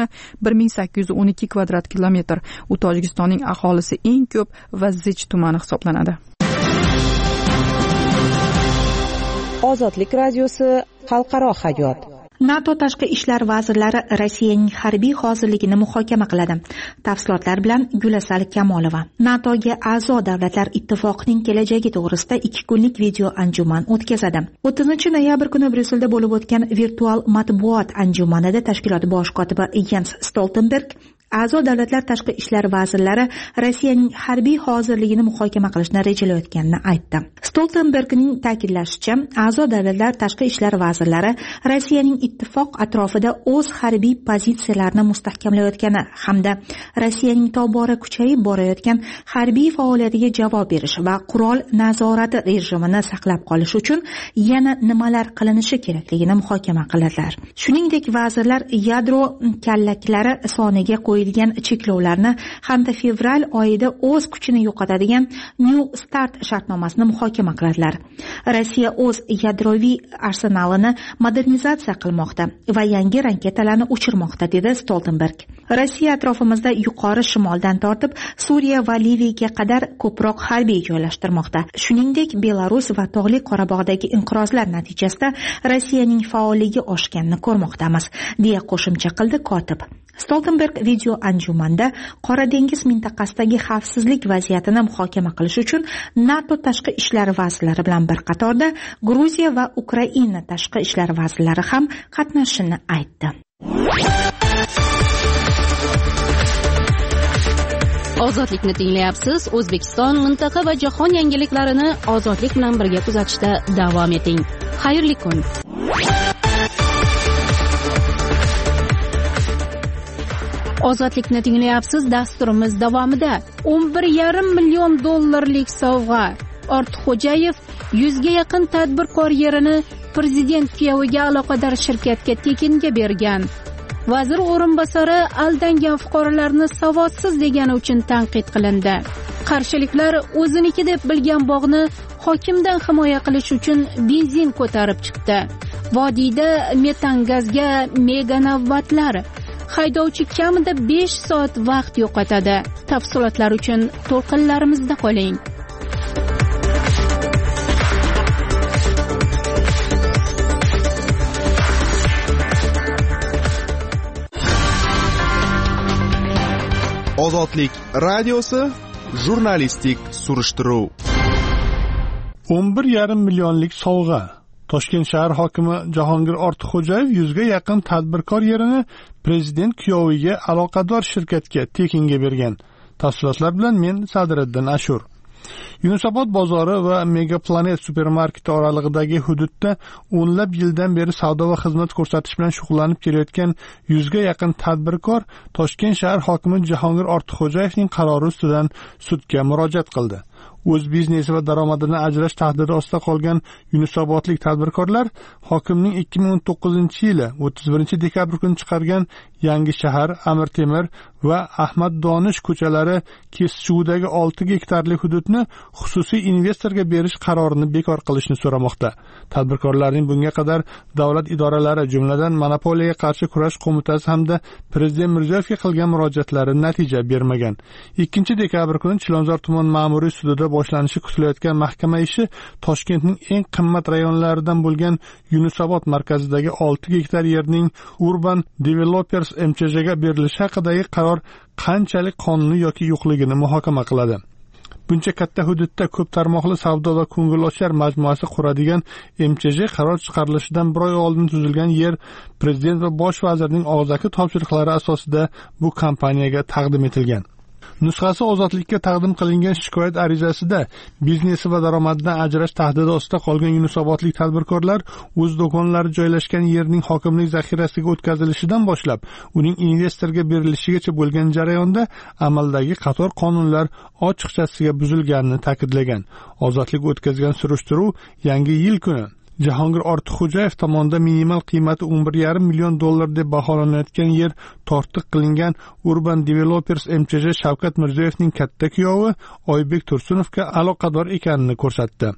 1812 kvadrat kilometr. U Tojikistonning aholisi eng ko'p va zich tumani hisoblanadi. Ozodlik radiosi xalqaro hayot. NATO tashqi ishlar vazirlari Rossiyaning harbiy hozirligini muhokama qiladi. Tafsilotlar bilan Gulasal Kamolova. NATOga a'zo davlatlar ittifoqining kelajagi to'g'risida 2 kunlik video anjuman o'tkazadi. 30-noyabr kuni Bryusselda bo'lib o'tgan virtual matbuot anjumanida tashkilot bosh kotibi Jens Stoltenberg a'zo davlatlar tashqi ishlar vazirlari Rossiyaning harbiy hozirligini muhokama qilishni rejalayotganini aytdi. Stoltenbergning ta'kidlashicha, a'zo davlatlar tashqi ishlar vazirlari Rossiyaning ittifoq atrofida o'z harbiy pozitsiyalarini mustahkamlayotgani hamda Rossiyaning tobora kuchayib borayotgan harbiy faoliyatiga javob berish va qurol nazorati rejimini saqlab qolish uchun yana nimalar qilinishi kerakligini muhokama qiladilar. Shuningdek, vazirlar yadro kallaklari soniga qo'yilgan cheklovlarni hamda fevral oyida o'z kuchini yo'qotadigan New Start shartnomasini muhokama qiladilar. Rossiya o'z yadroviy arsenalini modernizatsiya qilmoqda va yangi raketalarni uchirmoqda, dedi Stoltenberg. Rossiya atrofimizda yuqori shimoldan tortib Suriya va Liviyaga qadar ko'proq harbiy joylashtirmoqda. Shuningdek, Belarus va Tog'li Qorabog'dagi inqirozlar natijasida Rossiyaning faolligi oshganini ko'rmoqdamiz, deya qo'shimcha qildi kotib. Stoltenberg video anjumanda Qora dengiz mintaqasidagi xavfsizlik vaziyatini muhokama qilish uchun NATO tashqi ishlar vazirlari bilan bir qatorda Gruziya va Ukraina tashqi ishlar vazirlari ham qatnashishini aytdi. Ozodlikni tinglayapsiz. O'zbekiston, mintaqa va jahon yangiliklarini ozodlik bilan birga kuzatishda davom eting. Xayrli kun. Ozodlikni tinglayapsiz. Dasturimiz davomida 11,5 million dollarlik sovg'a. Ortiqxo'jayev 100 ga yaqin tadbirkor yerini prezident kuyoviga aloqador shirkatga tekinga bergan. Vazir o'rinbosari aldangan fuqarolarni savodsiz degani uchun tanqid qilindi. Qarshiliklar o'ziniki deb bilgan bog'ni hokimdan himoya qilish uchun benzin ko'tarib chiqdi. Vodiyda metan gazga mega navbatlar. Haydovchi kamida 5 soat vaqt yo'qotadi. Tafsilotlar uchun to'lqinlarimizda qoling. Ozodlik radiosi jurnalistik surishtiruv. 11,5 millionlik sovg'a. Toshkent shahar hokimi Jahongir Ortiqxo'jayev 100 ga yaqin tadbirkor yerini prezident kuyoviga aloqador shirkatga tekinga bergan. Tafsilotlar bilan men Sadriddin Ashur. Yunusobod bozori va Megaplanet supermarketi oralig'idagi hududda o'nlab yildan beri savdo va xizmat ko'rsatish bilan shug'ullanib kelayotgan 100 ga yaqin tadbirkor Toshkent shahar hokimi Jahongir Ortiqxo'jayevning qarori ustidan sudga murojaat qildi. O'z biznesi va daromadini ajrash tahdidi ostida qolgan yunusobodlik tadbirkorlar hokimning 2019-yili 31-dekabr kuni chiqargan Yangi shahar, Amir Temir va Ahmad Donish ko'chalari kesishuvdagi 6 gektarlik hududni xususiy investorga berish qarorini bekor qilishni so'ramoqda. Tadbirkorlarning bunga qadar davlat idoralari, jumladan monopoliyaga qarshi kurash qo'mitasi hamda prezident Mirziyoyevga qilgan murojaatlari natija bermagan. 2-dekabr kuni Chilonzor tuman ma'muriy sudida boshlanishi kutilayotgan mahkama ishi Toshkentning eng qimmat rayonlaridan bo'lgan Yunusobod markazidagi 6 gektar yerning Urban Developers MCJga berilishi haqidagi qaror qanchalik qonuniy yoki yo'qligini muhokama qiladi. Buncha katta hududda ko'p tarmoqli savdo va ko'ngilochar majmuasi quradigan MCJ qaror chiqarilishidan bir oy oldin tuzilgan yer prezident va bosh vazirning og'zaki topshiriqlari asosida bu kompaniyaga taqdim etilgan. Nusxasi ozodlikka taqdim qilingan shikoyat arizasida biznesi va daromadidan ajrash tahdidi ostida qolgan yunusobodlik tadbirkorlar o'z do'konlari joylashgan yerning hokimlik zaxirasiga o'tkazilishidan boshlab uning investorga berilishigacha bo'lgan jarayonda amaldagi qator qonunlar ochiqchasiga buzilganini ta'kidlagan. Ozodlik o'tkazgan surishtiruv Yangi yil kuni Jahongir Ortiqxo'jayev tomonidan minimal qiymati 11,5 million dollar deb baholanayotgan yer tortiq qilingan Urban Developers MCJ Shavkat Mirziyoyevning katta kuyovi Oybek Tursunovga aloqador ekanini ko'rsatdi.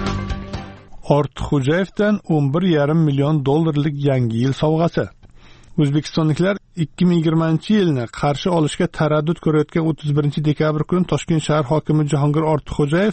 Ortiqxo'jayevdan 11,5 million dollarlik Yangi yil sovg'asi. O'zbekistonliklar 2020-yilni qarshi olishga taraddud ko'rayotgan 31-dekabr kuni Toshkent shahar hokimi Jahongir Ortiqxo'jayev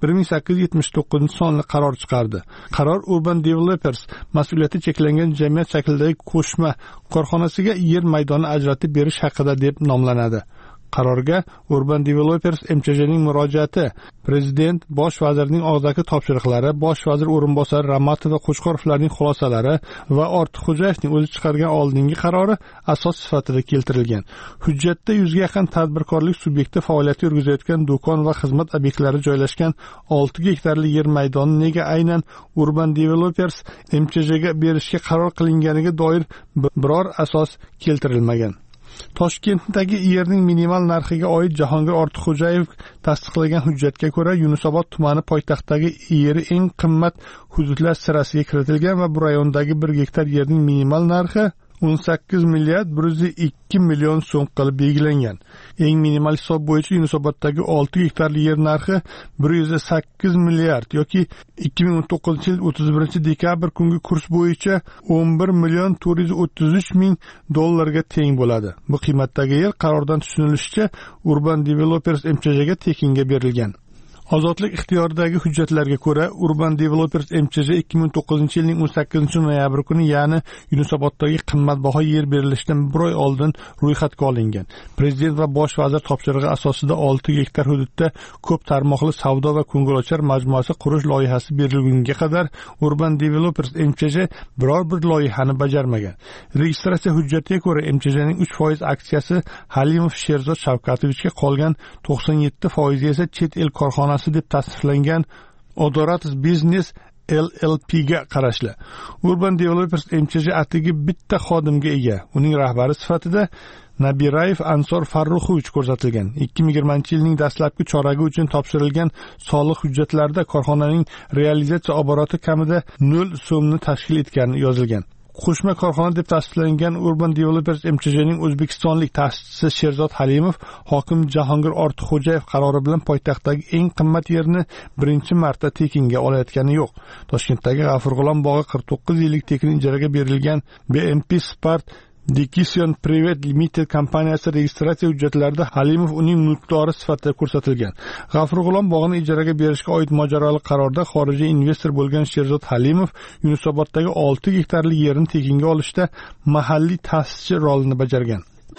1879 sonli qaror chiqardi. Qaror Urban Developers mas'uliyati cheklangan jamiyat shaklidagi qo'shma korxonasiga yer maydoni ajratib berish haqida deb nomlanadi. Qarorga Urban Developers MCJning murojaati, Prezident, Bosh vazirning og'zaki topshiriqlari, Bosh vazir o'rinbosari Ramatov va Qo'chqorovlarning xulosalari va Ortiqxo'jayevning o'zi chiqargan oldingi qarori asos sifatida keltirilgan. Hujjatda 100 ga yaqin tadbirkorlik subyekti faoliyat yuritayotgan do'kon va xizmat obyektlari joylashgan 6 gektarli yer maydoni nega aynan Urban Developers MCJga berishga qaror qilinganiga doir biror asos keltirilmagan. Toshkentdagi yerning minimal narxiga oid Jahongir Ortiqxo'jayev tasdiqlagan hujjatga ko'ra, Yunusobod tumani poytaxtdagi yeri eng qimmat hududlar sirasiga kiritilgan va bu rayondagi 1 gektar yerning minimal narxi 18 milliard 102 million so'm qilib belgilangan. Eng minimal hisob bo'yicha Yunusoboddagi 6 gektarli yer narxi 108 milliard yoki 2019-yil 31-dekabr kungi kurs bo'yicha 11 million 433 ming dollarga teng bo'ladi. Bu qiymatdagi yer qarordan tushunilishicha Urban Developers MCJga tekinga berilgan. Ozodlik ixtiyoridagi hujjatlarga ko'ra, Urban Developers MCJ 2009-yilning 18-noyabr kuni, ya'ni Yunusoboddagi qimmatbaho yer berilishidan 1 oy oldin ro'yxatga olingan. Prezident va bosh vazir topshirig'i asosida 6 gektar hududda ko'p tarmoqli savdo va ko'ngilochar majmuasi qurish loyihasi berilgunga qadar Urban Developers MCJ biror bir loyihani bajarmagan. Registratsiya hujjatiga ko'ra, MCJning 3% aksiyasi Halimov Sherzod Shavkatovichga, qolgan 97% esa chet el korxonasi deb tasniflangan Odoratus Business LLP ga qarashli. Urban Developers MCJ atigi bitta xodimga ega. Uning rahbari sifatida Nabirayev Ansor Farruxovich ko'rsatilgan. 2020-yilning dastlabki choragi uchun topshirilgan soliq hujjatlarida korxonaning realizatsiya oboroti kamida 0 so'mni tashkil etgani yozilgan. Qo'shma korxona deb tasdiqlangan Urban Developers MCJning o'zbekistonlik ta'sischisi Sherzod Halimov hokim Jahongir Ortiqxo'jayev qarori bilan poytaxtdagi eng qimmat yerni birinchi marta tekinga olayotgani yo'q. Toshkentdagi G'afurg'ulom bog'i 49 yillik tekin ijaraga berilgan BMP Spart Decision Private Limited kompaniyasi registratsiya hujjatlarida Halimov uning mulkdori sifatida ko'rsatilgan. G'afurg'ulom bog'ini ijaraga berishga oid mojaroli qarorda xorijiy investor bo'lgan Sherzod Halimov Yunusoboddagi 6 gektarli yerni tekinga olishda mahalliy ta'sischi rolini bajargan.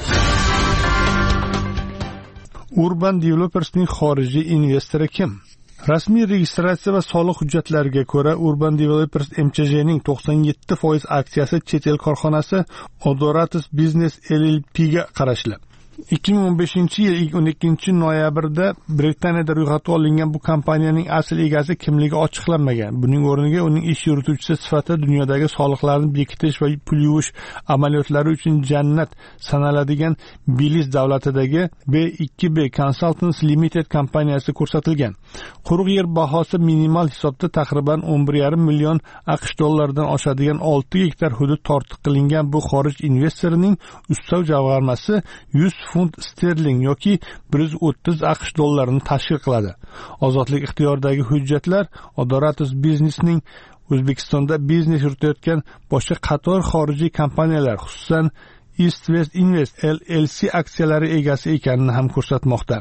Urban Developersning xorijiy investori kim? Rasmiy registratsiya va soliq hujjatlariga ko'ra, Urban Developers MCJning 97% aksiyasi chet el korxonasi Odoratus Business LLP ga qarashli. 2015-yil 12-noyabrda Britaniyada ro'yxatga olingan bu kompaniyaning asl egasi kimligi ochiqlanmagan. Buning o'rniga uning ish yurituvchisi sifatida dunyodagi soliqlarni bekitish va pul yuvish amaliyotlari uchun jannat sanaladigan Beliz davlatidagi B2B Consultants Limited kompaniyasi ko'rsatilgan. Quruq yer bahosi minimal hisobda taxriban 11,5 million AQSh dollaridan oshadigan 6 gektar hudud tortiq qilingan bu xorij investorining ustav jamg'armasi 100 funt sterling yoki 130 AQSh dollarini tashkil qiladi. Ozodlik ixtiyoridagi hujjatlar Odoratus Businessning O'zbekistonda biznes yuritayotgan boshqa qator xorijiy kompaniyalar, xususan East West Invest LLC aksiyalari egasi ekanini ham ko'rsatmoqda.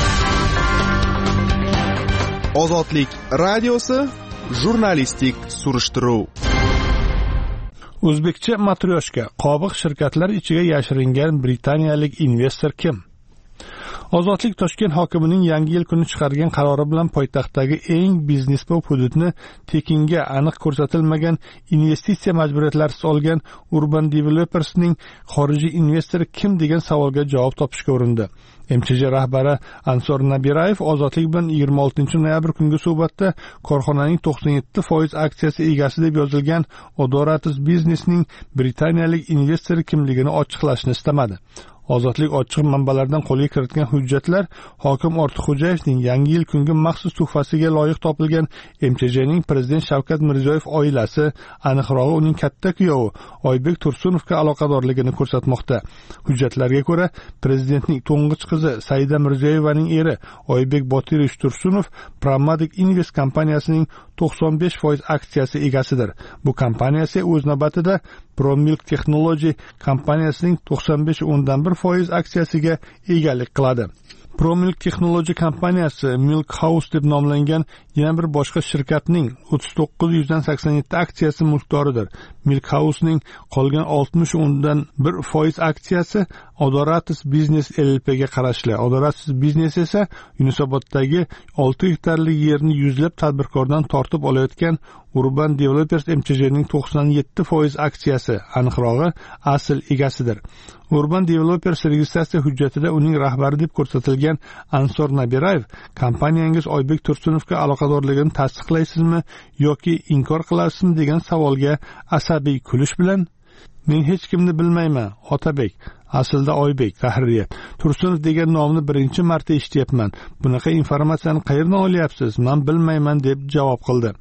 Ozodlik radiosi jurnalistik surishtiruv. O'zbekcha matryoshka, qobiq shirkatlar ichiga yashiringan britaniyalik investor kim? Ozodlik Toshkent hokimining yangi yil kuni chiqargan qarori bilan poytaxtdagi eng biznesbop hududni tekinga aniq ko'rsatilmagan investitsiya majburiyatlarisiz olgan Urban Developersning xorijiy investori kim degan savolga javob topishga urindi. MCJ rahbari Ansor Nabirayev Ozodlik bilan 26-noyabr kungi suhbatda korxonaning 97% aksiyasi egasi deb yozilgan Odoratus Businessning britaniyalik investori kimligini ochiqlashni istamadi. Ozodlik ochiq manbalardan qo'lga kiritgan hujjatlar hokim Ortiqxo'jayevning Yangi yil kungi maxsus tuhfasiga loyiq topilgan MCJning prezident Shavkat Mirziyoyev oilasi, aniqrog'i uning katta kuyovi Oybek Tursunovga aloqadorligini ko'rsatmoqda. Hujjatlarga ko'ra, prezidentning to'ng'ich qizi Saida Mirziyoyevaning eri Oybek Botirovich Tursunov Pramatic Invest kompaniyasining 95% aksiyasi egasidir. Bu kompaniya o'z navbatida ProMilk Technology kompaniyasining 95.1% aksiyasiga egalik qiladi. ProMilk Technology kompaniyasi Milk House deb nomlangan yana bir boshqa shirkatning 39.87 aksiyasi mulkdoridir. Milk House'ning qolgan 60.1% aksiyasi Odoratus Business LLP'ga qarashli. Odoratus Business esa Yunusoboddagi 6 gektarlik yerni yuzlab tadbirkordan tortib olayotgan Urban Developers MCJning 97% aksiyasi, aniqrog'i asl egasidir. Urban Developers registratsiya hujjatida uning rahbari deb ko'rsatilgan Ansor Nabirayev kompaniyangiz Oybek Tursunovga aloqadorligini tasdiqlaysizmi yoki inkor qilasizmi degan savolga asabiy kulish bilan men hech kimni bilmayman, Otabek, aslida Oybek, tahririyat. Tursunov degan nomni birinchi marta eshityapman. Bunaqa informatsiyani qayerdan olyapsiz? Men bilmayman deb javob qildi.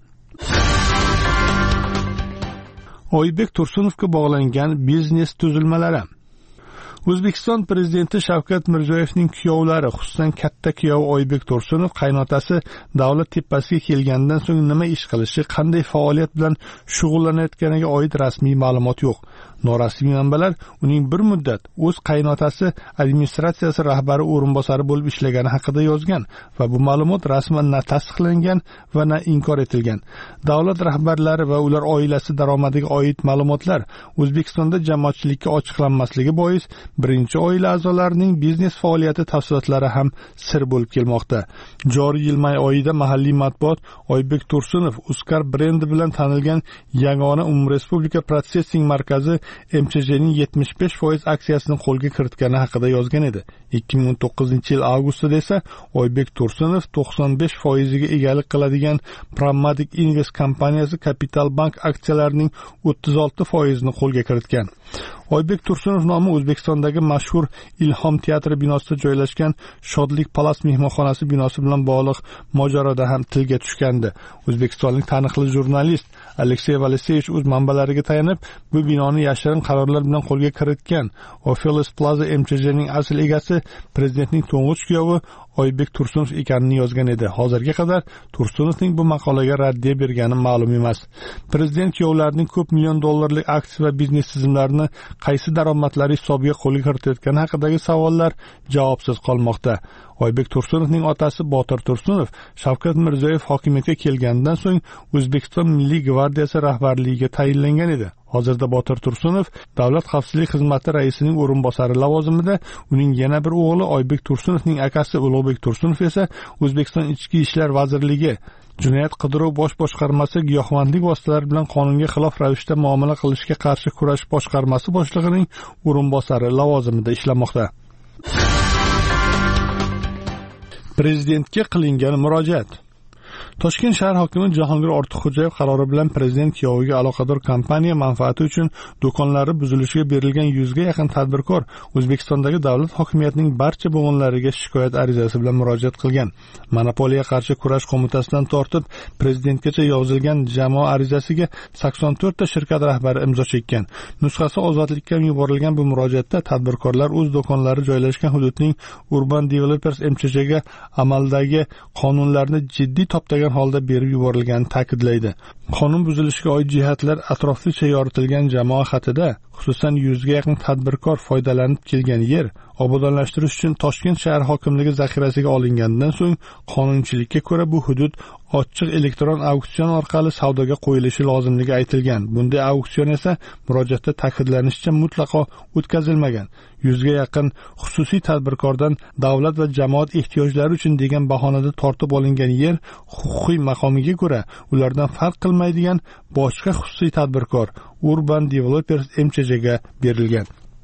Oybek Tursunovga bog'langan biznes tuzilmalari. O'zbekiston prezidenti Shavkat Mirziyoyevning kuyovlari, xususan katta kuyovi Oybek Tursunov qaynotasi davlat tepasiga kelgandan so'ng nima ish qilishi, qanday faoliyat bilan shug'ullanayotganiga oid rasmiy ma'lumot yo'q. Norasmiy manbalar uning bir muddat o'z qaynotasi administratsiyasi rahbari o'rinbosari bo'lib ishlagani haqida yozgan va bu ma'lumot rasman na tasdiqlangan va na inkor etilgan. Davlat rahbarlari va ular oilasi daromadiga oid ma'lumotlar O'zbekistonda jamoatchilikka ochiqlanmasligi bois birinchi oila a'zolarining biznes faoliyati tafsilotlari ham sir bo'lib kelmoqda. Joriy yil may oyida mahalliy matbuot Oybek Tursunov Uskar brendi bilan tanilgan yagona umumrespublika protsessing markazi MCJning 75% aksiyasini qo'lga kiritgani haqida yozgan edi. 2019-yil avgustida esa Oybek Tursunov 95% ga egalik qiladigan Pramatic Invest kompaniyasi Capital Bank aksiyalarining 36% ni qo'lga kiritgan. Oybek Tursunov nomi O'zbekistondagi mashhur Ilhom teatri binosida joylashgan Shodlik Palas mehmonxonasi binosi bilan bog'liq mojaroda ham tilga tushgandi. O'zbekistonlik taniqli jurnalist Aleksey Valeseyevich o'z manbalariga tayanib, bu binoni yashirin qarorlar bilan qo'lga kiritgan. Ofelis Plaza MCJning asl egasi prezidentning to'ng'ich kuyovi Oybek Tursunov ekanini yozgan edi. Hozirga qadar Tursunovning bu maqolaga raddiya bergani ma'lum emas. Prezident kuyovlarining ko'p million dollarlik aksiya va biznes tizimlarini qaysi daromadlari hisobiga qo'lga kiritayotgani haqidagi savollar javobsiz qolmoqda. Oybek Tursunovning otasi Botir Tursunov Shavkat Mirziyoyev hokimiyatga kelganidan so'ng O'zbekiston Milliy gvardiyasi rahbarligiga tayinlangan edi. Hozirda Botir Tursunov Davlat xavfsizlik xizmati raisining o'rinbosari lavozimida, uning yana bir o'g'li Oybek Tursunovning akasi Ulug'bek Tursunov esa O'zbekiston Ichki ishlar vazirligi Jinoyat qidiruv bosh boshqarmasi giyohvandlik vositalari bilan qonunga xilof ravishda muomala qilishga qarshi kurash boshqarmasi boshlig'ining o'rinbosari lavozimida ishlamoqda. Prezidentga qilingan murojaat. Toshkent shahar hokimi Jahongir Ortiqxo'jayev qarori bilan prezident kuyoviga aloqador kompaniya manfaati uchun do'konlari buzilishiga berilgan 100 ga yaqin tadbirkor O'zbekistondagi davlat hokimiyatining barcha bo'g'inlariga shikoyat arizasi bilan murojaat qilgan. Monopoliyaga qarshi kurash qo'mitasidan tortib prezidentgacha yozilgan jamoa arizasiga 84 ta shirkat rahbari imzo chekkan. Nusxasi ozodlikka yuborilgan bu murojaatda tadbirkorlar o'z do'konlari joylashgan hududning Urban Developers MCJga amaldagi qonunlarni jiddiy toptagan holda berib yuborilganini ta'kidlaydi. Qonun buzilishiga oid jihatlar atroflicha yoritilgan jamoa xatida, xususan 100 ga yaqin tadbirkor foydalanib kelgan yer obodonlashtirish uchun Toshkent shahar hokimligi zaxirasiga olingandan so'ng qonunchilikka ko'ra bu hudud ochiq elektron auksion orqali savdoga qo'yilishi lozimligi aytilgan. Bunday auksion esa murojaatda ta'kidlanishicha mutlaqo o'tkazilmagan. 100 ga yaqin xususiy tadbirkordan davlat va jamoat ehtiyojlari uchun degan bahonada tortib olingan yer huquqiy maqomiga ko'ra ulardan farq qilmaydigan boshqa xususiy tadbirkor Urban Developers MCJga berilgan.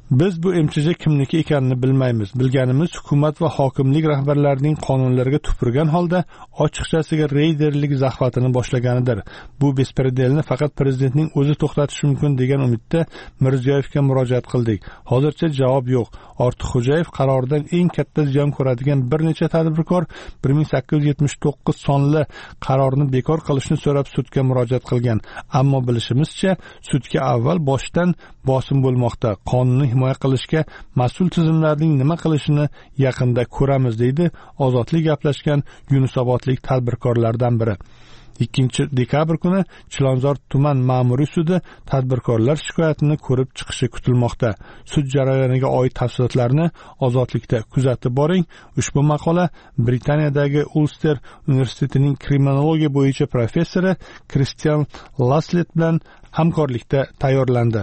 Biz bu MCJ kimniki ekanini bilmaymiz. Bilganimiz hukumat va hokimlik rahbarlarining qonunlarga tupurgan holda ochiqchasiga reyderlik zahvatini boshlaganidir. Bu bespredelni faqat prezidentning o'zi to'xtatishi mumkin degan umidda Mirziyoyevga murojaat qildik. Hozircha javob yo'q. Ortiqxo'jayev qaroridan eng katta ziyon ko'radigan bir necha tadbirkor 1879 sonli qarorni bekor qilishni so'rab sudga murojaat qilgan. Ammo bilishimizcha, sudga avval boshdan bosim bo'lmoqda. Qonunni himoya qilishga mas'ul tizimlarning nima qilishini yaqinda ko'ramiz, deydi Ozodlik gaplashgan Yunusobodlik tadbirkorlardan biri. 2-dekabr kuni Chilonzor tuman ma'muriy sudi tadbirkorlar shikoyatini ko'rib chiqishi kutilmoqda. Sud jarayoniga oid tafsilotlarni Ozodlikda kuzatib boring. Ushbu maqola Britaniyadagi Ulster universitetining kriminologiya bo'yicha professori Kristian Laslet bilan hamkorlikda tayyorlandi.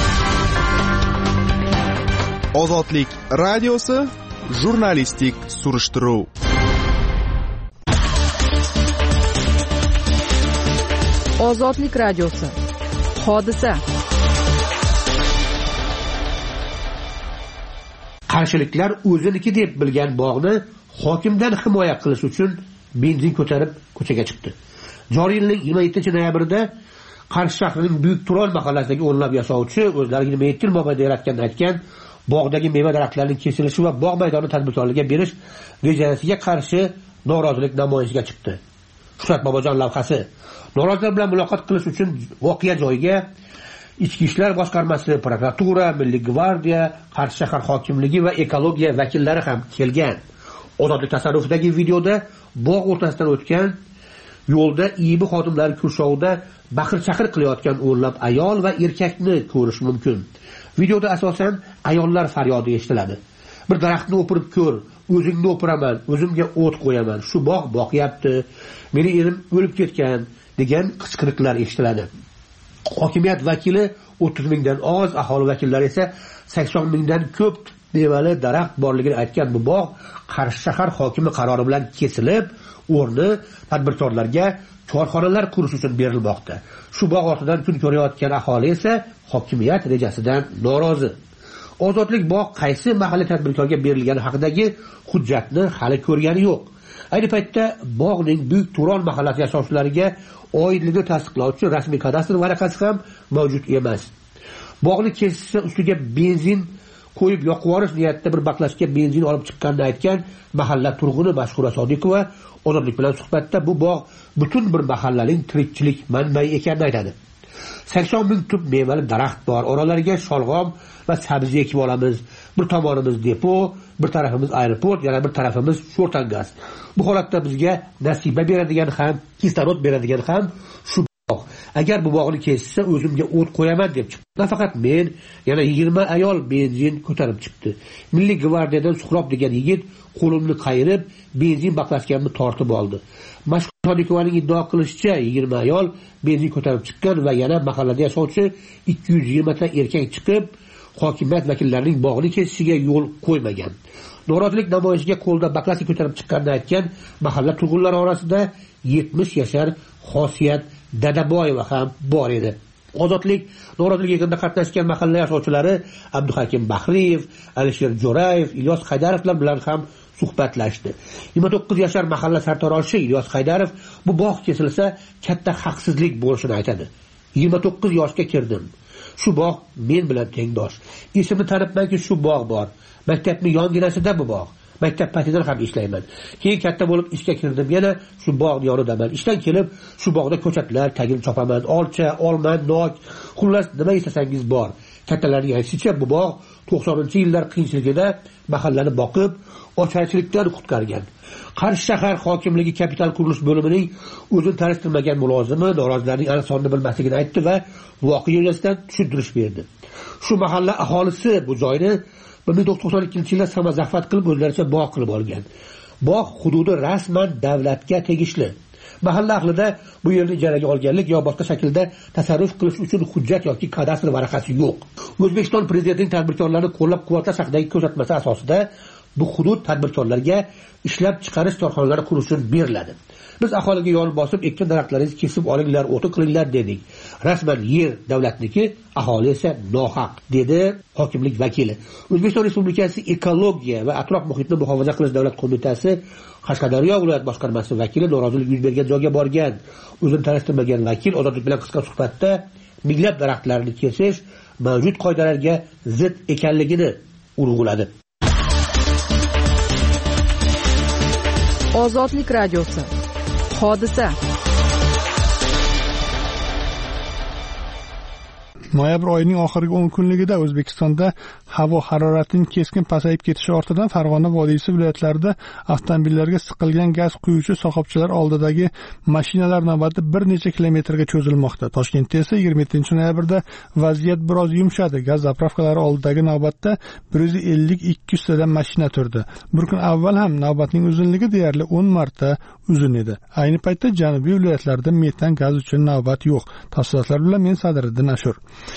Ozodlik radiosi jurnalistik surishtiruv. Ozodlik radiosi. Hodisa. Qarshiliklar o'ziniki deb bilgan bog'ni hokimdan himoya qilish uchun benzin ko'tarib ko'chaga chiqdi. Joriy yilning 27-noyabrida Qarshi shahrining Buyuk Turon mahallasidagi o'nlab yashovchi o'zlariga 27 yil mobaynida yaratganini aytgan bog'dagi meva daraxtlarining kesilishi va bog' maydoni tadbirkorlarga berish rejasiga qarshi norozilik namoyishiga chiqdi. Shuhrat Bobojon lavhasi. Norozilar bilan muloqot qilish uchun voqea joyiga Ichki ishlar boshqarmasi, prokuratura, Milliy gvardiya, Qarshi shahar hokimligi va ekologiya vakillari ham kelgan. Ozodlik tasarrufidagi videoda bog' o'rtasidan o'tgan yo'lda IIB xodimlari kurshovida baqir-chaqir qilayotgan o'nlab ayol va erkakni ko'rish mumkin. Videoda asosan ayollar faryodi eshitiladi. Bir daraxtni o'pirib ko'r, o'zingni o'piraman, o'zimga o't qo'yaman, shu bog' boqyapti, meni erim o'lib ketgan degan qichqiriqlar eshitiladi. Hokimiyat vakili 30 mingdan oz, aholi vakillari esa 80 mingdan ko'p mevali daraxt borligini aytgan bu bog' Qarshi shahar hokimi qarori bilan kesilib, o'rni tadbirkorlarga korxonalar qurish uchun berilmoqda. Shu bog' ortidan kun ko'rayotgan aholi esa hokimiyat rejasidan norozi. Ozodlik bog' qaysi mahalliy tadbirkorga berilgani haqidagi hujjatni hali ko'rgani yo'q. Ayni paytda bog'ning Buyuk Turon mahallasi yashovchilariga oidligini tasdiqlovchi rasmiy kadastr varaqasi ham mavjud emas. Bog'ni kesishsa ustiga benzin qo'yib yoqib yuborish niyatida bir baklashga benzin olib chiqqanini aytgan mahalla turg'uni Mashhura Sodiqova Ozodlik bilan suhbatda bu bog' butun bir mahallaning tirikchilik manbai ekanini aytadi. 80 ming tub mevali daraxt bor. Oralariga sholg'om va sabzi ekib olamiz. Bir tomonimiz depo, bir tarafimiz aeroport, yana bir tarafimiz sho'rtangaz. Bu holatda bizga nasiba beradigan ham, kislorod beradigan ham shu bog'. Agar bu bog'ni kesishsa o'zimga o't qo'yaman deb chiqdi. Nafaqat men, yana 20 ayol benzin ko'tarib chiqdi. Milliy gvardiyadan Suhrob degan yigit qo'limni qayirib, benzin baklashganini tortib oldi. Mashhur Sodiqovaning iddio qilishicha 20 ayol benzin ko'tarib chiqqan va yana mahallada yashovchi 220 ta erkak chiqib, hokimiyat vakillarining bog'ni kesishiga yo'l qo'ymagan. Norozilik namoyishiga qo'lda baklasi ko'tarib chiqqanini aytgan mahalla turg'unlari orasida 70 yashar Xosiyat Dadaboyeva ham bor edi. Ozodlik norozilik yig'inida qatnashgan mahalla yashovchilari Abduhakim Bahriyev, Alisher Jo'rayev, Ilyos Haydarovlar bilan ham suhbatlashdi. 29 yashar mahalla sartaroshi Ilyos Haydarov bu bog' kesilsa katta haqsizlik bo'lishini aytadi. 29 yoshga kirdim. Shu bog' men bilan tengdosh. Esimni tanibmanki shu bog' bor. Maktabning yonginasida bu bog'. Maktab paytidan ham ishlayman. Keyin katta bo'lib ishga kirdim, yana shu bog' yonidaman. Ishdan kelib shu bog'da ko'chatlar tagini chopaman, olcha, olma, nok, xullas nima istasangiz bor. Kattalarning aytishicha bu bog' 90-yillar qiyinchiligida mahallani boqib, ocharchilikdan qutqargan. Qarshi shahar hokimligi kapital qurilish bo'limining o'zini tanishtirmagan mulozimi norozilarning aniq sonini bilmasligini aytdi va voqea yuzasidan tushuntirish berdi. Shu mahalla aholisi bu joyni 1992-yilda samazafat qilib o'zlaricha bog' qilib olgan. Bog' hududi rasman davlatga tegishli. Mahalla ahlida bu yerni ijaraga olganlik yo boshqa shaklda tasarruf qilish uchun hujjat yoki kadastr varaqasi yo'q. O'zbekiston prezidentining tadbirkorlarni qo'llab-quvvatlash haqidagi ko'rsatmasi asosida bu hudud tadbirkorlarga ishlab chiqarish korxonalari qurish uchun beriladi. Biz aholiga yo'l bosib, ekkan daraxtlaringizni kesib olinglar, o'tin qilinglar dedik. Rasman yer davlatniki, aholi esa nohaq, dedi hokimlik vakili. O'zbekiston Respublikasi Ekologiya va atrof muhitni muhofaza qilish davlat qo'mitasi Qashqadaryo viloyat boshqarmasi vakili norozilik yuz bergan joyga borgan. O'zini tanishtirmagan vakil Ozodlik bilan qisqa suhbatda minglab daraxtlarni kesish mavjud qoidalarga zid ekanligini urg'uladi. Ozodlik radiosi. Hodisa. Noyabr oyining oxirgi 10 kunligida O'zbekistonda havo haroratining keskin pasayib ketishi ortidan Farg'ona vodiysi viloyatlarida avtomobillarga siqilgan gaz quyuvchi shoxobchalar oldidagi mashinalar navbati bir necha kilometrga cho'zilmoqda. Toshkentda esa 27-noyabrda vaziyat biroz yumshadi. Gaz zapravkalari oldidagi navbatda 150-200 tadan mashina turdi. Bir kun avval ham navbatning uzunligi deyarli 10 marta uzun edi. Ayni paytda janubiy viloyatlarda metan gaz uchun navbat yo'q. Tafsilotlar bilan men Sadriddin Ashur.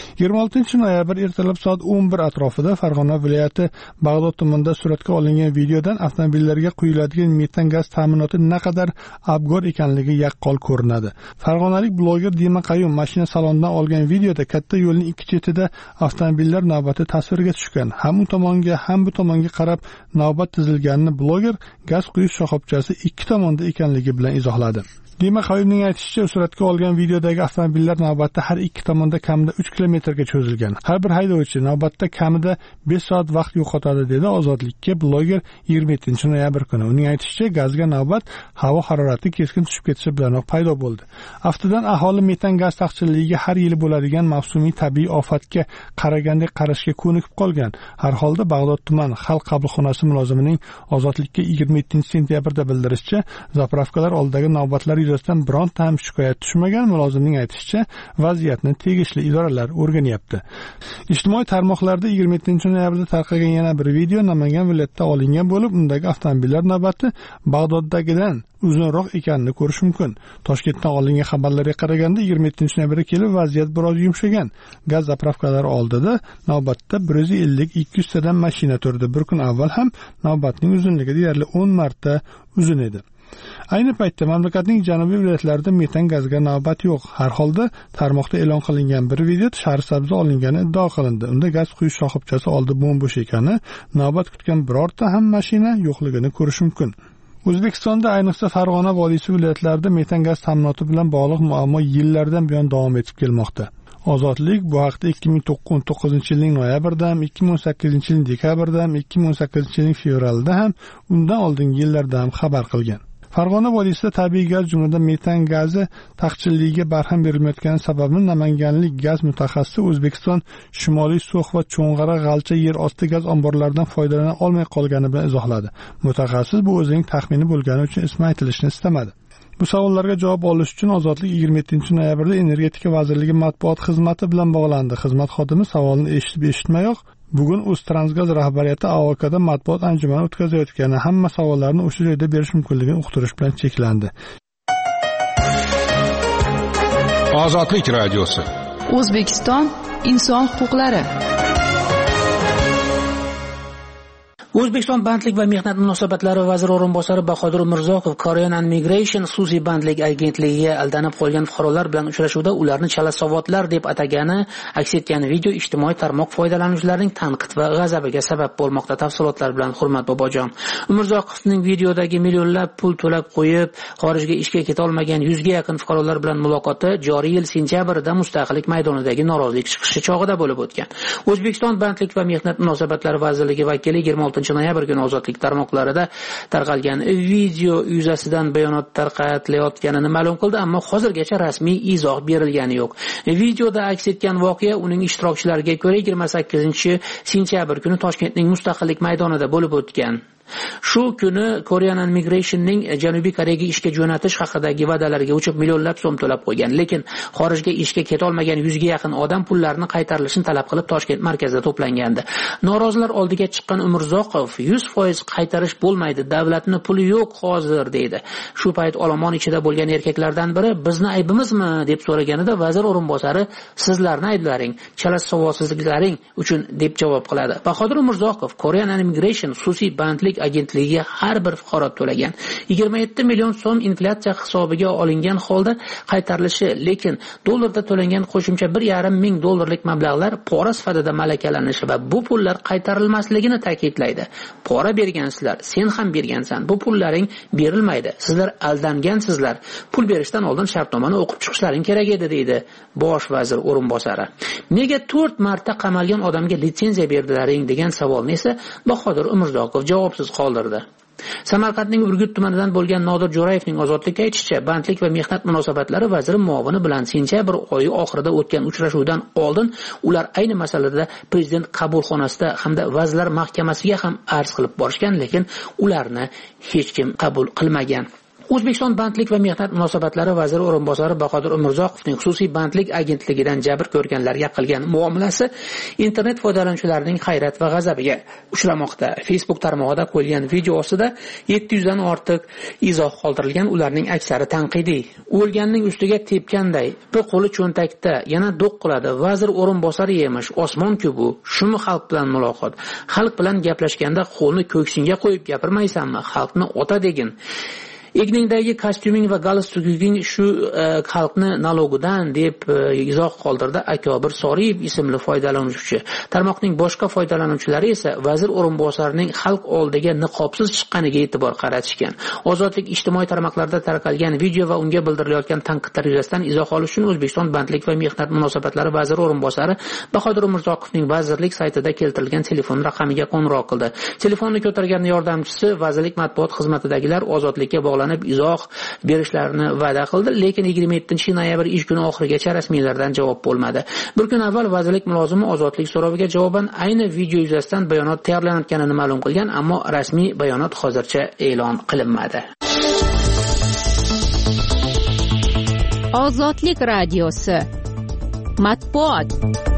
26-noyabr ertalab soat 11 atrofida Farg'ona viloyati Bag'dod tumanida suratga olingan videodan avtomobillarga quyiladigan metan gaz ta'minoti naqadar abgor ekanligi yaqqol ko'rinadi. Farg'onalik bloger Dima Qayyum mashina salonidan olgan videoda katta yo'lning ikki chetida avtomobillar navbati tasvirga tushgan. Ham u tomonga, ham bu tomonga qarab navbat tizilganini bloger gaz quyish shoxobchasi ikki tomonda ekanligi bilan izohladi. Dima Qayyumning aytishicha, suratga olgan videodagi avtomobillar navbatda har ikki tomonda kamida 3 kilometrga cho'zilgan. Har bir haydovchi navbatda kamida 5 soat vaqt yo'qotadi, dedi Ozodlikka bloger 27-noyabr kuni. Uning aytishicha, gazga navbat havo harorati keskin tushib ketishi bilanoq paydo bo'ldi. Aftidan aholi metan gaz taqchilligiga har yili bo'ladigan mavsumiy tabiiy ofatga qaragandek qarashga ko'nikib qolgan. Har holda Bag'dod tuman xalq qabulxonasi mulozimining Ozodlikka 27-sentyabrda bildirishicha, zapravkalar oldidagi navbatlar yuzasidan bironta ham shikoyat tushmagan. Mulozimning aytishicha, vaziyatni tegishli idoralar o'rganyapti. Ijtimoiy tarmoqlarda 27-noyabrda tarqalgan yana bir video Namangan viloyatida olingan bo'lib, undagi avtomobillar navbati Bag'doddagidan uzunroq ekanini ko'rish mumkin. Toshkentdan olingan xabarlarga qaraganda 27-noyabrda kelib vaziyat biroz yumshagan. Gaz zapravkalari oldida navbatda 150-200 tadan mashina turdi. Bir kun avval ham navbatning uzunligi deyarli 10 marta uzun edi. Ayni paytda mamlakatning janubiy viloyatlarida metan gazga navbat yo'q. Har holda tarmoqda e'lon qilingan bir video Shahrisabzda olingani iddao qilindi. Unda gaz quyish shoxobchasi oldi bo'm-bo'sh ekani, navbat kutgan birorta ham mashina yo'qligini ko'rish mumkin. O'zbekistonda, ayniqsa Farg'ona vodiysi viloyatlarida metan gaz ta'minoti bilan bog'liq muammo yillardan buyon davom etib kelmoqda. Ozodlik bu haqda 2019-yilning noyabrida ham, 2018-yilning dekabrida ham, 2018-yilning fevralida ham, undan oldingi yillarda ham xabar qilgan. Farg'ona vodiysida tabiiy gaz jumladan metan gazi taqchilligiga barham berilmayotgani sababini namanganlik gaz mutaxassisi O'zbekiston Shimoliy So'x va Cho'ng'ara G'alcha yer osti gaz omborlaridan foydalana olmay qolgani bilan izohladi. Mutaxassis bu o'zining taxmini bo'lgani uchun ismi aytilishini istamadi. Bu savollarga javob olish uchun Ozodlik 27-noyabrda Energetika vazirligi matbuot xizmati bilan bog'landi. Xizmat xodimi savolni eshitib-eshitmayoq bugun O'ztransgaz rahbariyati AOKda matbuot anjumani o'tkazayotgani, hamma savollarni o'sha joyda berish mumkinligini uqtirish bilan cheklandi. Ozodlik radiosi. O'zbekiston inson huquqlari. O'zbekiston bandlik va mehnat munosabatlari vaziri o'rinbosari Bahodir Mirzokov Korean and Migration xususiy bandlik agentligiga aldanib qolgan fuqarolar bilan uchrashuvda ularni chalasavotlar deb atagani aks etgan video ijtimoiy tarmoq foydalanuvchilarining tanqid va g'azabiga sabab bo'lmoqda. Tafsilotlar bilan Hurmat Bobojon. Mirzoqovning videodagi millionlab pul to'lab qo'yib xorijga ishga keta olmagan 100 ga yaqin fuqarolar bilan muloqoti joriy yil sentyabrida Mustaqillik maydonidagi norozilik chiqishi chog'ida bo'lib o'tgan. O'zbekiston bandlik va mehnat munosabatlari vazirligi vakili 26-noyabr kuni Ozodlik tarmoqlarida tarqalgan video yuzasidan bayonot tarqatilayotganini ma'lum qildi, ammo hozirgacha rasmiy izoh berilgani yo'q. Videoda aks etgan voqea uning ishtirokchilariga ko'ra 28-sentyabr kuni Toshkentning Mustaqillik maydonida bo'lib o'tgan. Shu kuni Korean Immigration'ning Janubiy Koreyaga ishga jo'natish haqidagi va'dalariga uchib millionlab so'm to'lab qo'ygan, lekin xorijga ishga keta olmagan 100 ga yaqin odam pullarni qaytarilishini talab qilib Toshkent markazida to'plangandi. Norozilar oldiga chiqqan Umurzoqov 100% qaytarish bo'lmaydi, davlatning puli yo'q hozir deydi. Shu payt olomon ichida bo'lgan erkaklardan biri bizni aybimizmi deb so'raganida vazir o'rinbosari sizlarni ayblaring, chala savodsizliklaring uchun deb javob qiladi. Bahodir Umurzoqov Korean Immigration xususiy bandlik agentligiga har bir fuqaro to'lagan. 27 million so'm inflyatsiya hisobiga olingan holda qaytarilishi, lekin dollarda to'langan qo'shimcha 1,5 ming dollarlik mablag'lar pora sifatida malakalanishi va bu pullar qaytarilmasligini ta'kidlaydi. Pora bergansizlar, sen ham bergansan, bu pullaring berilmaydi. Sizlar aldangansizlar. Pul berishdan oldin shartnomani o'qib chiqishlaring kerak edi deydi bosh vazir o'rinbosari. Nega 4 marta qamalgan odamga litsenziya berdilaring degan savolni esa Bahodir Umurzoqov javobsiz qoldirdi. Samarqandning Urgut tumanidan bo'lgan Nodir Jo'rayevning ozodlikka aytishicha, bandlik va mehnat munosabatlari vaziri muovini bilan sentyabr oyi oxirida o'tgan uchrashuvdan oldin ular ayni masalada prezident qabulxonasida hamda vazirlar mahkamasiga ham arz qilib borishgan, lekin ularni hech kim qabul qilmagan. O'zbekiston bandlik va mehnat munosabatlari vaziri o'rinbosari Bahodir Umurzoqovning xususiy bandlik agentligidan jabr ko'rganlarga qilgan muomalasi internet foydalanuvchilarining hayrat va g'azabiga uchramoqda. Facebook tarmog'ida qo'yilgan video ostida 700 dan ortiq izoh qoldirilgan, ularning aksari tanqidiy. O'lganning ustiga tepganday, bir qo'li cho'ntakda, yana do'q qiladi. Vazir o'rinbosari emish, osmon-ku bu. Shumi xalq bilan muloqot? Xalq bilan gaplashganda qo'lni ko'ksingga qo'yib gapirmaysanmi? Xalqni ota degin. Egningdagi kostyuming va galstuking shu xalqni nalogidan deb izoh qoldirdi Akobir Soriyev ismli foydalanuvchi. Tarmoqning boshqa foydalanuvchilari esa vazir o'rinbosarining xalq oldiga niqobsiz chiqqaniga e'tibor qaratishgan. Ozodlik ijtimoiy tarmoqlarda tarqalgan video va unga bildirilayotgan tanqidlar yuzasidan izoh olish uchun O'zbekiston bandlik va mehnat munosabatlari vaziri o'rinbosari Bahodir Umurzoqovning vazirlik saytida keltirilgan telefon raqamiga qo'ng'iroq qildi. Telefonni ko'targan yordamchisi vazirlik matbuot xizmatidagilar ozodlikka bog'lanib izoh berishlarini va'da qildi, lekin 27-noyabr ish kuni oxirigacha rasmiylardan javob bo'lmadi. Bir kun avval vazirlik mulozimi ozodlik so'roviga javoban ayni video yuzasidan bayonot tayyorlanayotganini ma'lum qilgan, ammo rasmiy bayonot hozircha e'lon qilinmadi. Ozodlik radiosi matbuot.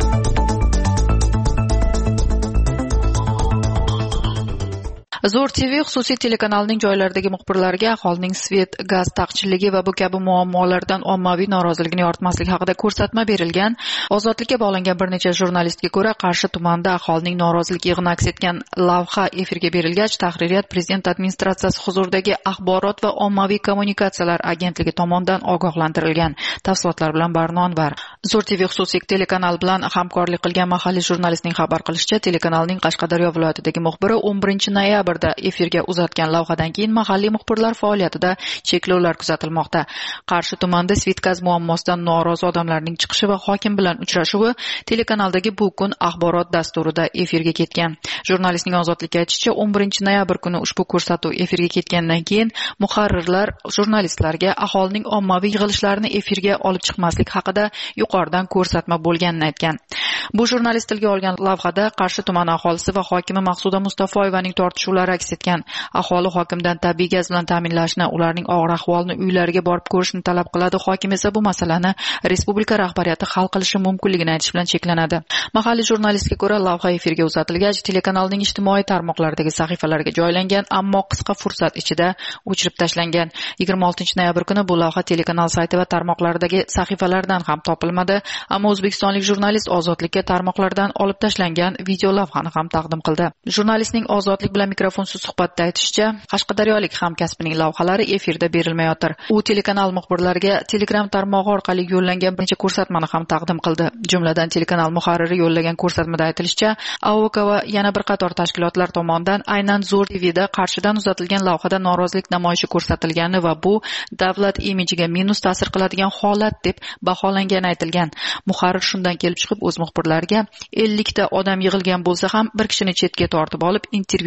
Zo'r TV xususiy telekanalining joylaridagi muxbirlarga aholining svet, gaz taqchilligi va bu kabi muammolardan ommaviy noroziligini yoritmaslik haqida ko'rsatma berilgan. Ozodlikka bog'langan bir necha jurnalistga ko'ra, Qarshi tumanida aholining norozilik yig'ini aks etgan lavha efirga berilgach, tahririyat prezident administratsiyasi huzuridagi axborot va ommaviy kommunikatsiyalar agentligi tomonidan ogohlantirilgan. Tafsilotlar bilan Barnon var. Zo'r TV xususiy telekanal bilan hamkorlik qilgan mahalliy jurnalistning xabar qilishicha, telekanalning Qashqadaryo viloyatidagi muxbiri 11-noyabr efirga uzatgan lavhadan keyin mahalliy muxbirlar faoliyatida cheklovlar kuzatilmoqda. Qarshi tumanida Svitkaz muammosidan norozi odamlarning chiqishi va hokim bilan uchrashuvi telekanaldagi bu kun axborot dasturida efirga ketgan. Jurnalistning ozodlikka aytishicha, 11-noyabr kuni ushbu ko'rsatuv efirga ketgandan keyin muharrirlar jurnalistlarga aholining ommaviy yig'ilishlarini efirga olib chiqmaslik haqida yuqoridan ko'rsatma bo'lganini aytgan. Bu jurnalist tilga olgan lavhada Qarshi tumani aholisi va hokimi Maqsuda Mustafoyevaning tortishuvlari aks etgan. Aholi hokimdan tabiiy gaz bilan ta'minlashni, ularning og'ir ahvolini uylariga borib ko'rishni talab qiladi. Hokim esa bu masalani respublika rahbariyati hal qilishi mumkinligini aytish bilan cheklanadi. Mahalliy jurnalistga ko'ra, lavha efirga uzatilgach, telekanalning ijtimoiy tarmoqlardagi sahifalarga joylangan, ammo qisqa fursat ichida o'chirib tashlangan. 26-noyabr kuni bu lavha telekanal sayti va tarmoqlardagi sahifalardan ham topilmadi, ammo o'zbekistonlik jurnalist ozodlikka tarmoqlardan olib tashlangan video lavhani ham taqdim qildi. Jurnalistning ozodlik bilan mikrofonsiz suhbatda aytishicha, qashqadaryolik hamkasbining lavhalari efirda berilmayotir. U telekanal muxbirlariga Telegram tarmog'i orqali yo'llangan bir necha ko'rsatmani ham taqdim qildi. Jumladan telekanal muharriri yo'llagan ko'rsatmada aytilishicha, AOK va yana bir qator tashkilotlar tomonidan aynan Zo'r TVda Qarshidan uzatilgan lavhada norozilik namoyishi ko'rsatilgani va bu davlat imijiga minus ta'sir qiladigan holat deb baholangani aytilgan. Muharrir shundan kelib chiqib o'z muxbirlariga 50 ta odam yig'ilgan bo'lsa ham bir kishini chetga tortib olib intervyu qilishni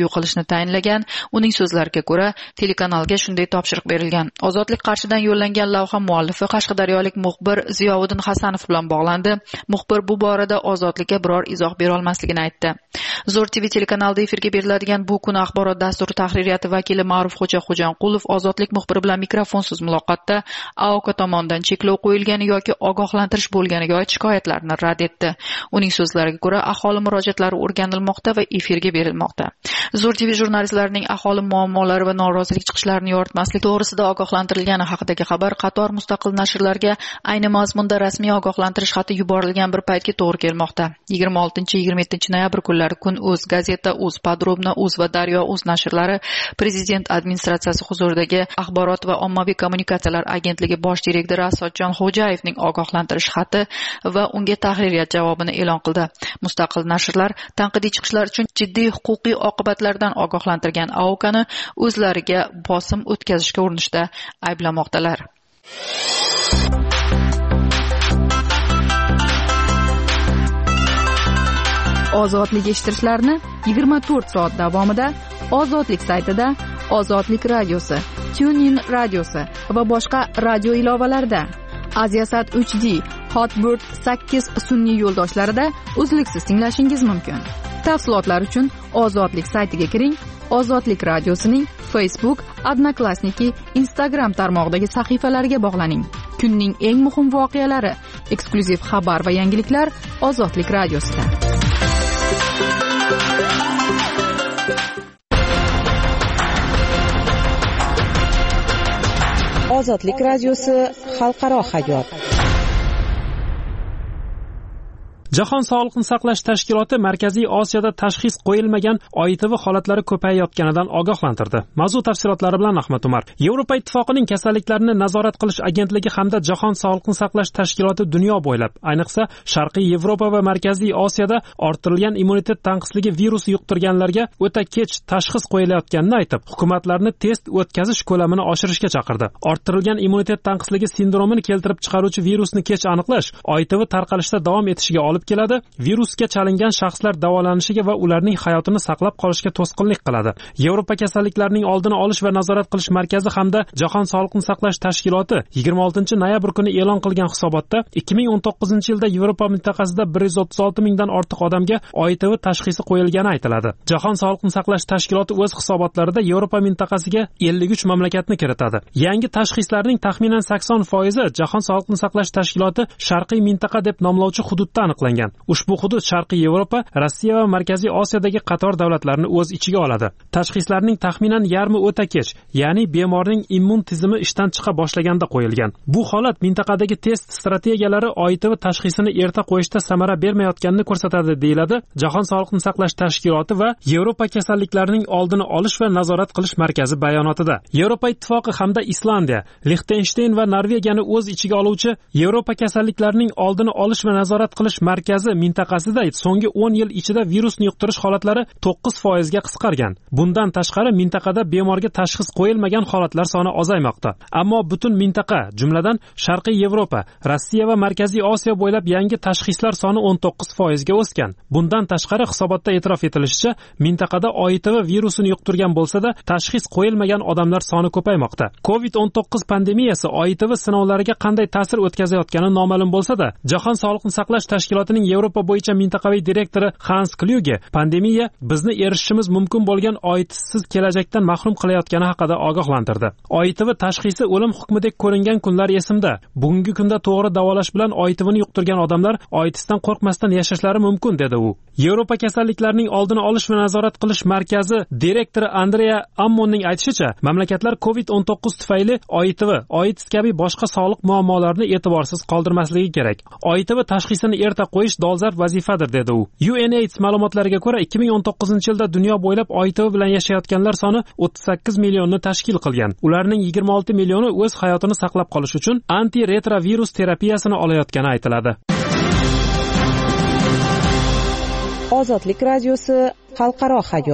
tayinlagan. Uning so'zlariga ko'ra, telekanalga shunday topshiriq berilgan. Ozodlik Qarshidan yo'llangan lavha muallifi qashqadaryolik muxbir Ziyovuddin Hasanov bilan bog'landi. Muxbir bu borada Ozodlikka biror izoh bera olmasligini aytdi. Zo'r TV telekanalida efirga beriladigan Bu kun axborot dasturi tahririyati vakili Ma'rufxo'ja Xo'janqulov Ozodlik muxbiri bilan mikrofonsiz muloqotda AOK tomonidan cheklov qo'yilgani yoki ogohlantirish bo'lganiga oid shikoyatlarni rad etdi. Uning so'zlariga ko'ra, aholi murojaatlari o'rganilmoqda va efirga berilmoqda. Zo'r TV jurnalistlarining aholi muammolari va norozilik chiqishlarini yoritmaslik to'g'risida ogohlantirilgani haqidagi xabar qator mustaqil nashrlarga ayni mazmunda rasmiy ogohlantirish xati yuborilgan bir paytga to'g'ri kelmoqda. 26-27 noyabr kunlari Kun.uz gazeta, Uz Podrobna, Uz va Daryo Uz nashrlari Prezident administratsiyasi huzuridagi Axborot va ommaviy kommunikatsiyalar agentligi bosh direktori Asodjon Xo'jayevning ogohlantirish xati va unga tahririyat javobini e'lon qildi. Mustaqil nashrlar tanqidiy chiqishlar uchun jiddiy huquqiy oqibatlardan ogohlantirgan AOKni o'zlariga bosim o'tkazishga urinishda ayblamoqdalar. Ozodlik eshittirishlarni 24 soat davomida Ozodlik saytida, Ozodlik radiosi, TuneIn radiosi va boshqa radio ilovalarida, Aziasat 3D, Hotbird 8 sun'iy yo'ldoshlarida uzluksiz tinglashingiz mumkin. Tafsilotlar uchun Ozodlik saytiga kiring. Ozodlik radiosining Facebook, Odnoklassniki, Instagram tarmog'idagi sahifalariga bog'laning. Kunning eng muhim voqealari, eksklyuziv xabar va yangiliklar Ozodlik radiosida. Ozodlik radiosi xalqaro hayot. Jahon Sog'liqni saqlash tashkiloti Markaziy Osiyoda tashxis qo'yilmagan OITV holatlari ko'payayotganidan ogohlantirdi. Mavzu tafsilotlari bilan Ahmad Umar. Yevropa Ittifoqining kasalliklarni nazorat qilish agentligi hamda Jahon Sog'liqni saqlash tashkiloti dunyo bo'ylab, ayniqsa Sharqiy Yevropa va Markaziy Osiyoda orttirilgan immunitet tanqisligi virusi yuqtirganlarga o'ta kech tashxis qo'yilayotganini aytib, hukumatlarni test o'tkazish ko'lamini oshirishga chaqirdi. Orttirilgan immunitet tanqisligi sindromini keltirib chiqaruvchi virusni kech aniqlash OITV tarqalishda davom etishiga olib keladi, virusga chalingan shaxslar davolanishiga va ularning hayotini saqlab qolishga to'sqinlik qiladi. Yevropa kasalliklarining oldini olish va nazorat qilish markazi hamda Jahon Sog'liqni saqlash tashkiloti 26 noyabr kuni e'lon qilgan hisobotda 2019-yilda Yevropa mintaqasida 136 mingdan ortiq odamga OITV tashxisi qo'yilgani aytiladi. Jahon Sog'liqni saqlash tashkiloti o'z hisobotlarida Yevropa mintaqasiga 53 mamlakatni kiritadi. Yangi tashxislarning taxminan 80% Jahon Sog'liqni saqlash tashkiloti Sharqiy mintaqa deb nomlovchi hududda aniqlangan. Ushbu hudud Sharqiy Yevropa, Rossiya va Markaziy Osiyodagi qator davlatlarni o'z ichiga oladi. Tashxislarning taxminan yarmi o'ta kech, ya'ni bemorning immun tizimi ishdan chiqa boshlaganda qo'yilgan. Bu holat mintaqadagi test strategiyalari OITV tashxisini erta qo'yishda samara bermayotganini ko'rsatadi, deyiladi Jahon Sog'liqni saqlash tashkiloti va Yevropa kasalliklarining oldini olish va nazorat qilish markazi bayonotida. Yevropa Ittifoqi hamda Islandiya, Lixtensteyn va Norvegiyani o'z ichiga oluvchi Yevropa kasalliklarining oldini olish va nazorat qilish markazi mintaqasida so'nggi 10 yil ichida virusni yuqtirish holatlari 9% ga qisqargan. Bundan tashqari mintaqada bemorga tashxis qo'yilmagan holatlar soni ozaymoqda. Ammo butun mintaqa, jumladan Sharqiy Yevropa, Rossiya va Markaziy Osiyo bo'ylab yangi tashxislar soni 19% ga o'sgan. Bundan tashqari hisobotda e'tirof etilishicha, mintaqada OITV virusini yuqtirgan bo'lsa-da, tashxis qo'yilmagan odamlar soni ko'paymoqda. COVID-19 pandemiyasi OITV sinovlariga qanday ta'sir o'tkazayotgani noma'lum bo'lsa-da, Jahon Sog'liqni saqlash tashkilotining Yevropa bo'yicha mintaqaviy direktori Hans Kluge pandemiya bizni erishishimiz mumkin bo'lgan OITVsiz kelajakdan mahrum qilayotgani haqida ogohlantirdi. OITV tashxisi o'lim hukmidek ko'ringan kunlar esimda. Bugungi kunda to'g'ri davolash bilan OITVni yuqtirgan odamlar OITVdan qo'rqmasdan yashashlari mumkin, dedi u. Yevropa kasalliklarining oldini olish va nazorat qilish markazi direktori Andrea Ammonning aytishicha, mamlakatlar COVID-19 tufayli OITV, AIDS kabi boshqa sog'liq muammolarini e'tiborsiz qoldirmasligi kerak. OITV tashxisini erta qo'yish dolzarb vazifadir, dedi u. UNAIDS ma'lumotlariga ko'ra 2019-yilda dunyo bo'ylab OITV bilan yashayotganlar soni 38 millionni tashkil qilgan. Ularning 26 millioni o'z hayotini saqlab qolish uchun antiretrovirus terapiyasini olayotgani aytiladi. Ozodlik radiosi xalqaro hayot.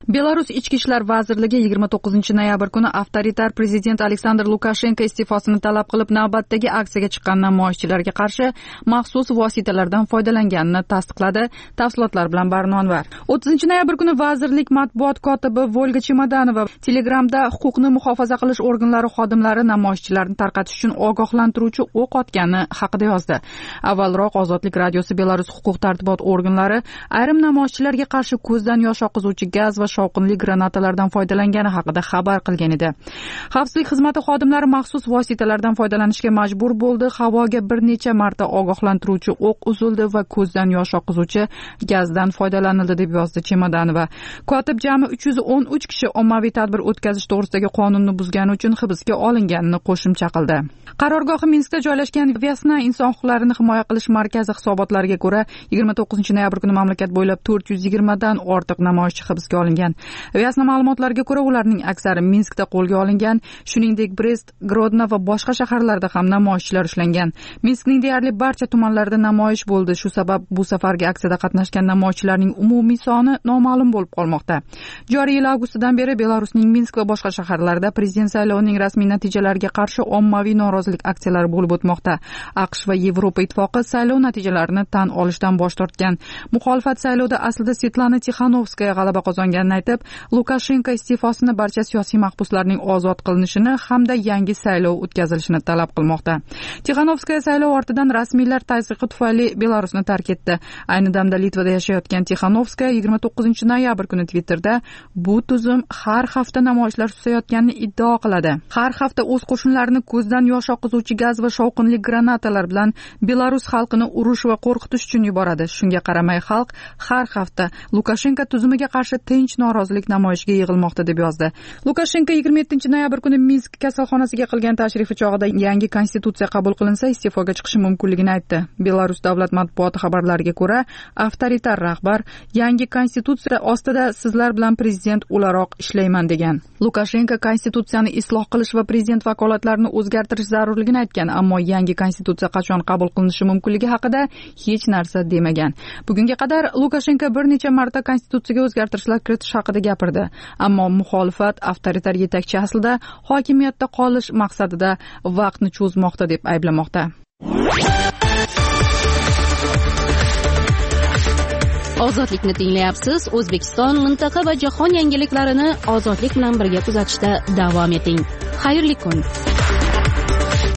Belarus ichki ishlar vazirligi 29 noyabr kuni avtoritar prezident Aleksandr Lukashenko iste'fosini talab qilib navbatdagi aksiyaga chiqqan namoyishchilarga qarshi maxsus vositalardan foydalanganini tasdiqladi. Tafsilotlar bilan Barnonvar. 30 noyabr kuni vazirlik matbuot kotibi Volga Chemodanova Telegramda huquqni muhofaza qilish organlari xodimlari namoyishchilarni tarqatish uchun ogohlantiruvchi o'q otgani haqida yozdi. Avvalroq Ozodlik radiosi Belarus huquq tartibot organlari ayrim namoyishchilarga qarshi ko'zdan yosh oqizuvchi gaz va shovqinli granatalardan foydalangani haqida xabar qilgan edi. Xavfsizlik xizmati xodimlari maxsus vositalardan foydalanishga majbur bo'ldi. Havoga bir necha marta ogohlantiruvchi o'q uzildi va ko'zdan yosh oqizuvchi gazdan foydalanildi deb yozdi Chemodanova. Kotib jami 313 kishi ommaviy tadbir o'tkazish to'g'risidagi qonunni buzgani uchun hibsga olinganini qo'shimcha qildi. Qarorgohi Minskda joylashgan Vyasna inson huquqlarini himoya qilish markazi hisobotlariga ko'ra 29 noyabr kuni mamlakat bo'ylab 420 dan ortiq namoyishchi hibsga olingan. Vyasna ma'lumotlariga ko'ra ularning aksari Minskda qo'lga olingan, shuningdek Brest, Grodno va boshqa shaharlarda ham namoyishchilar ushlangan. Minskning deyarli barcha tumanlarida namoyish bo'ldi. Shu sabab bu safargi aksiyada qatnashgan namoyishchilarning umumiy soni noma'lum bo'lib qolmoqda. Joriy yil avgustidan beri Belarusning Minsk va boshqa shaharlarida prezident saylovining rasmiy natijalariga qarshi ommaviy norozilik aksiyalari bo'lib o'tmoqda. AQSh va Yevropa ittifoqi saylov natijalarini tan olishdan bosh tortgan. Muxolifat saylovda aslida Svetlana Tixanovskaya g'alaba qozonganini aytib, Lukashenko iste'fosini, barcha siyosiy mahbuslarning ozod qilinishini hamda yangi saylov o'tkazilishini talab qilmoqda. Tixanovskaya saylov ortidan rasmiylar tazyiqi tufayli Belarusni tark etdi. Ayni damda Litvada yashayotgan Tixanovskaya 29 noyabr kuni Twitterda bu tuzum har hafta namoyishlar susayotganini iddao qiladi. Har hafta o'z qo'shinlarini ko'zdan yosh oqizuvchi gaz va shovqinli granatalar bilan Belarus xalqini urush va qo'rqitish uchun yuboradi. Shunga qaramay xalq har hafta Lukashenko tuzumiga qarshi tinch norozilik namoyishiga yig'ilmoqda deb yozdi. Lukashenko 27 noyabr kuni Minsk kasalxonasiga qilgan tashrifi chog'ida yangi konstitutsiya qabul qilinsa iste'foga chiqishi mumkinligini aytdi. Belarus davlat matbuoti xabarlariga ko'ra, avtoritar rahbar yangi konstitutsiya ostida sizlar bilan prezident o'laroq ishlayman degan. Lukashenko konstitutsiyani isloh qilish va prezident vakolatlarini o'zgartirish zarurligini aytgan, ammo yangi konstitutsiya qachon qabul qilinishi mumkinligi haqida hech narsa demagan. Bugunga qadar Lukashenko bir necha marta konstitutsiyaga o'zgartirishlar kiritish haqida gapirdi, ammo muxolifat avtoritar yetakchi aslida hokimiyatda qolish maqsadida vaqtni cho'zmoqda deb ayblamoqda. Ozodlikni tinglayapsiz. O'zbekiston, mintaqa va jahon yangiliklarini ozodlik bilan birga kuzatishda davom eting. Xayrli kun.